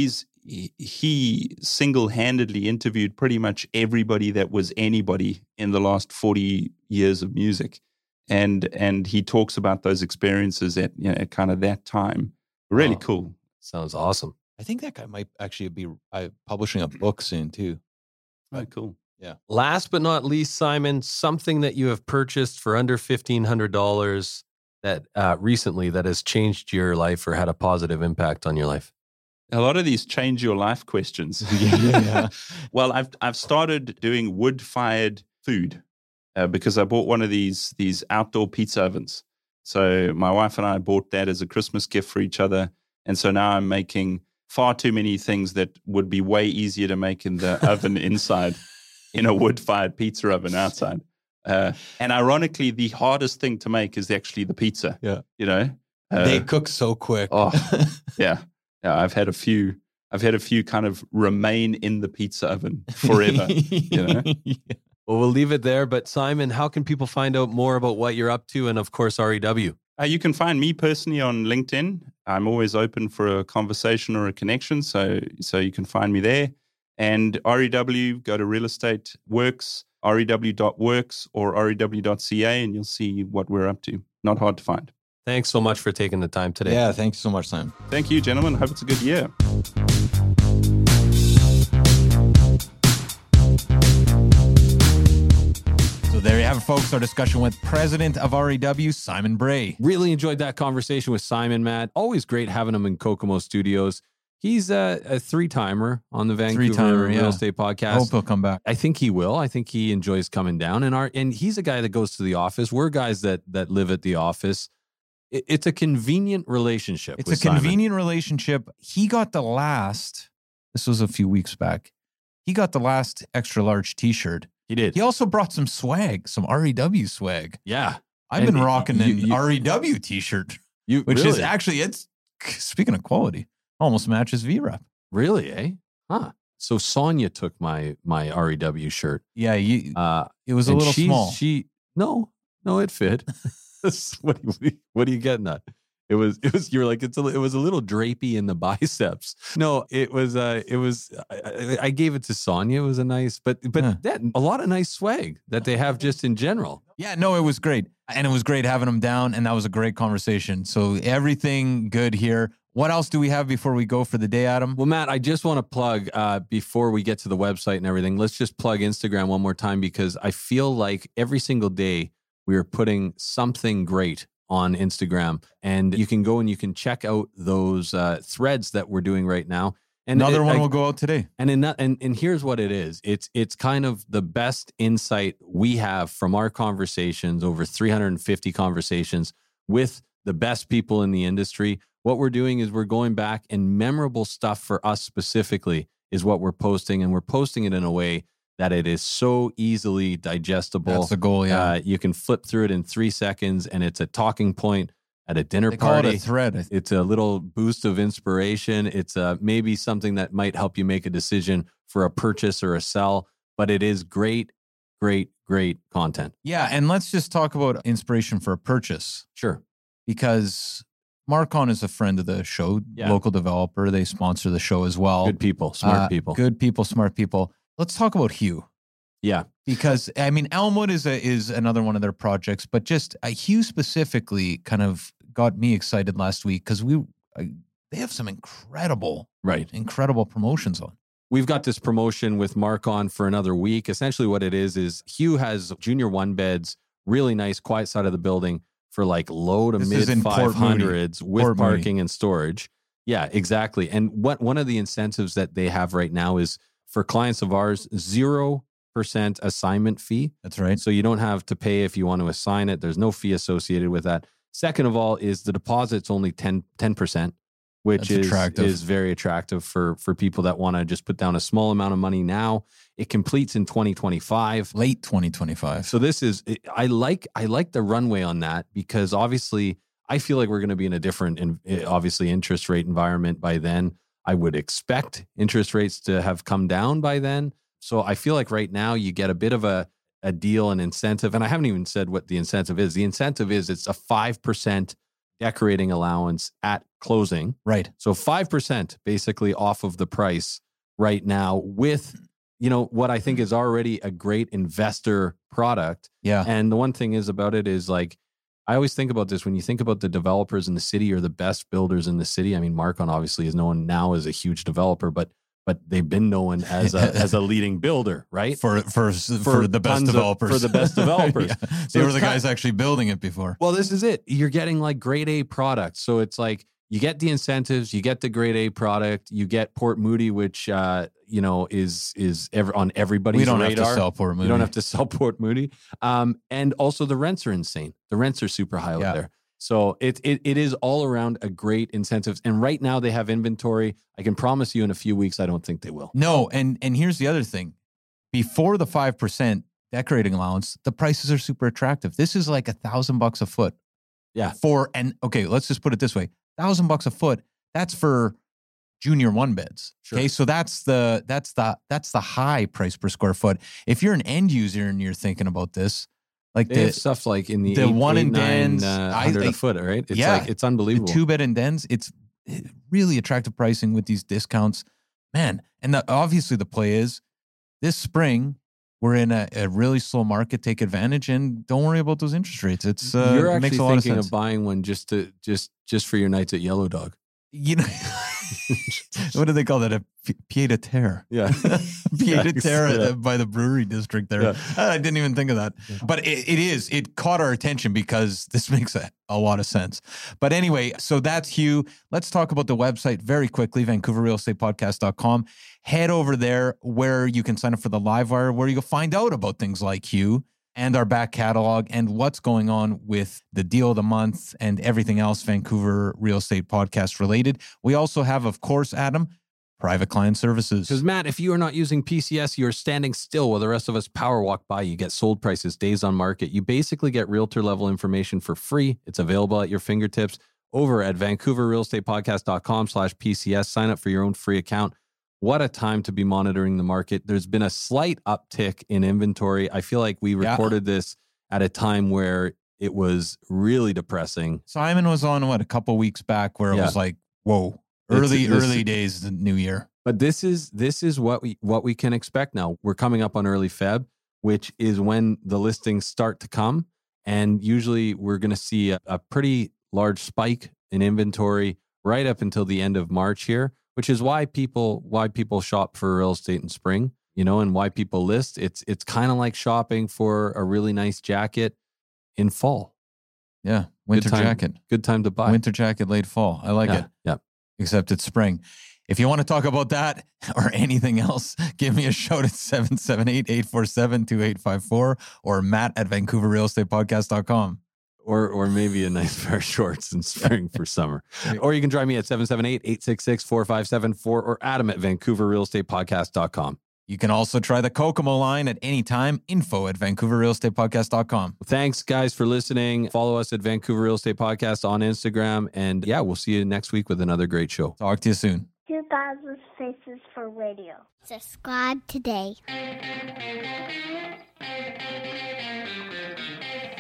he single-handedly interviewed pretty much everybody that was anybody in the last 40 years of music. And he talks about those experiences at kind of that time. Really Wow. cool. Sounds awesome. I think that guy might actually be publishing a book soon too. Oh, cool. Last but not least, Simon, something that you have purchased for under $1,500 that recently that has changed your life or had a positive impact on your life. A lot of these change your life questions. Yeah. Well, I've started doing wood-fired food because I bought one of these outdoor pizza ovens. So my wife and I bought that as a Christmas gift for each other. And so now I'm making far too many things that would be way easier to make in the oven inside in a wood-fired pizza oven outside. And ironically, the hardest thing to make is actually the pizza. Yeah. They They cook so quick. Oh, yeah. I've had a few kind of remain in the pizza oven forever. Yeah. Well, we'll leave it there. But Simon, how can people find out more about what you're up to? And of course, REW. You can find me personally on LinkedIn. I'm always open for a conversation or a connection. So you can find me there. And REW, go to Real Estate Works, rew.works or rew.ca, and you'll see what we're up to. Not hard to find. Thanks so much for taking the time today. Yeah, thanks so much, Simon. Thank you, gentlemen. Hope it's a good year. So there you have it, folks. Our discussion with President of REW, Simon Bray. Really enjoyed that conversation with Simon, Matt. Always great having him in Kokomo Studios. He's a three-timer on the Vancouver Real Estate Podcast. I hope he'll come back. I think he will. I think he enjoys coming down. And he's a guy that goes to the office. We're guys that live at the office. It's a convenient relationship. It's a convenient relationship. He got the last, this was a few weeks back, he got the last extra large t-shirt. He did. He also brought some swag, some REW swag. Yeah. I've been rocking an REW t-shirt, which is actually, it's, speaking of quality, almost matches V-Rep. Really, eh? Huh. So Sonia took my REW shirt. Yeah, it was a little small. No, it fit. What are you getting at? It was you're like it was a little drapey in the biceps. No, it was I gave it to Sonia. It was a nice but a lot of nice swag that they have just in general. Yeah, no, it was great. And it was great having them down, and that was a great conversation. So everything good here. What else do we have before we go for the day, Adam? Well, Matt, I just want to plug, before we get to the website and everything, let's just plug Instagram one more time, because I feel like every single day we are putting something great on Instagram, and you can go and you can check out those threads that we're doing right now. And another one will go out today. And here's what it is. It's kind of the best insight we have from our conversations, over 350 conversations with the best people in the industry. What we're doing is we're going back, and memorable stuff for us specifically is what we're posting, and we're posting it in a way that it is so easily digestible. That's the goal, yeah. You can flip through it in 3 seconds, and it's a talking point at a dinner They party. call it a thread. It's a little boost of inspiration. It's maybe something that might help you make a decision for a purchase or a sell, but it is great, great, great content. Yeah, and let's just talk about inspiration for a purchase. Sure. Because Marcon is a friend of the show, Yeah. local developer. They sponsor the show as well. Good people, smart people. Good people, smart people. Let's talk about Hue. Yeah. Because, I mean, Elmwood is another one of their projects, but just Hue specifically kind of got me excited last week because they have some incredible promotions on. We've got this promotion with Marcon for another week. Essentially what it is Hue has junior one beds, really nice, quiet side of the building for like low to mid 500s with parking and storage. Yeah, exactly. And one of the incentives that they have right now is for clients of ours, 0% assignment fee. That's right. So you don't have to pay if you want to assign it. There's no fee associated with that. Second of all is the deposit's only 10%, which is very attractive for people that want to just put down a small amount of money now. It completes in 2025. Late 2025. So this is, I like the runway on that, because obviously I feel like we're going to be in a different, obviously, interest rate environment by then. I would expect interest rates to have come down by then. So I feel like right now you get a bit of a deal, an incentive. And I haven't even said what the incentive is. The incentive is it's a 5% decorating allowance at closing. Right. So 5% basically off of the price right now with, what I think is already a great investor product. Yeah. And the one thing is about it is like, I always think about this when you think about the developers in the city or the best builders in the city. I mean, Marcon obviously is known now as a huge developer, but they've been known as a leading builder, right? For the best developers. For the best developers. Yeah. They were the guys actually building it before. Well, this is it. You're getting like grade A products. So it's like you get the incentives, you get the grade A product, you get Port Moody, which is on everybody's radar. We don't have to sell Port Moody. You don't have to sell Port Moody. And also the rents are insane. The rents are super high out there. So it is all around a great incentives. And right now they have inventory. I can promise you in a few weeks, I don't think they will. No. And here's the other thing. Before the 5% decorating allowance, the prices are super attractive. This is like $1,000 a foot. Yeah. Okay, let's just put it this way. $1,000 a foot. That's for junior one beds. Sure. Okay. So that's the high price per square foot. If you're an end user and you're thinking about this, like They have stuff like in the the one in 9, dens, 100 a foot, right? It's yeah. like, it's unbelievable. the 2-bed and dens, it's really attractive pricing with these discounts, man. And obviously the play is this spring, we're in a really slow market. Take advantage and don't worry about those interest rates. It's You're it actually makes a lot thinking of of sense. buying one just for your nights at Yellow Dog. You know, what do they call that? A pied à terre. Yeah. Pied à terre Yeah. by the brewery district there. Yeah. I didn't even think of that. But it caught our attention because this makes a lot of sense. But anyway, so that's Hugh. Let's talk about the website very quickly, VancouverRealEstatePodcast.com. Head over there where you can sign up for the Livewire, where you'll find out about things like Hugh and our back catalog and what's going on with the deal of the month and everything else Vancouver Real Estate Podcast related. We also have, of course, Adam, private client services. Because Matt, if you are not using PCS, you are standing still while the rest of us power walk by. You get sold prices, days on market. You basically get realtor level information for free. It's available at your fingertips over at VancouverRealEstatePodcast.com/PCS. Sign up for your own free account. What a time to be monitoring the market. There's been a slight uptick in inventory. I feel like we recorded this at a time where it was really depressing. Simon was on, a couple weeks back where it was like, whoa, early days, the new year. But this is what we can expect now. We're coming up on early Feb, which is when the listings start to come. And usually we're going to see a pretty large spike in inventory right up until the end of March here, which is why people shop for real estate in spring, and why people list. It's kind of like shopping for a really nice jacket in fall. Yeah. Winter jacket. Good time to buy. Winter jacket, late fall. I like it. Yeah. Except it's spring. If you want to talk about that or anything else, give me a shout at 778-847-2854 or Matt at VancouverRealEstatePodcast.com. Or maybe a nice pair of shorts in spring for summer. Or you can drive me at 778-866-4574 or Adam at VancouverRealEstatePodcast.com. You can also try the Kokomo line at any time. Info at VancouverRealEstatePodcast.com. Thanks, guys, for listening. Follow us at Vancouver Real Estate Podcast on Instagram. And yeah, we'll see you next week with another great show. Talk to you soon. 2000 Faces for Radio. Subscribe today.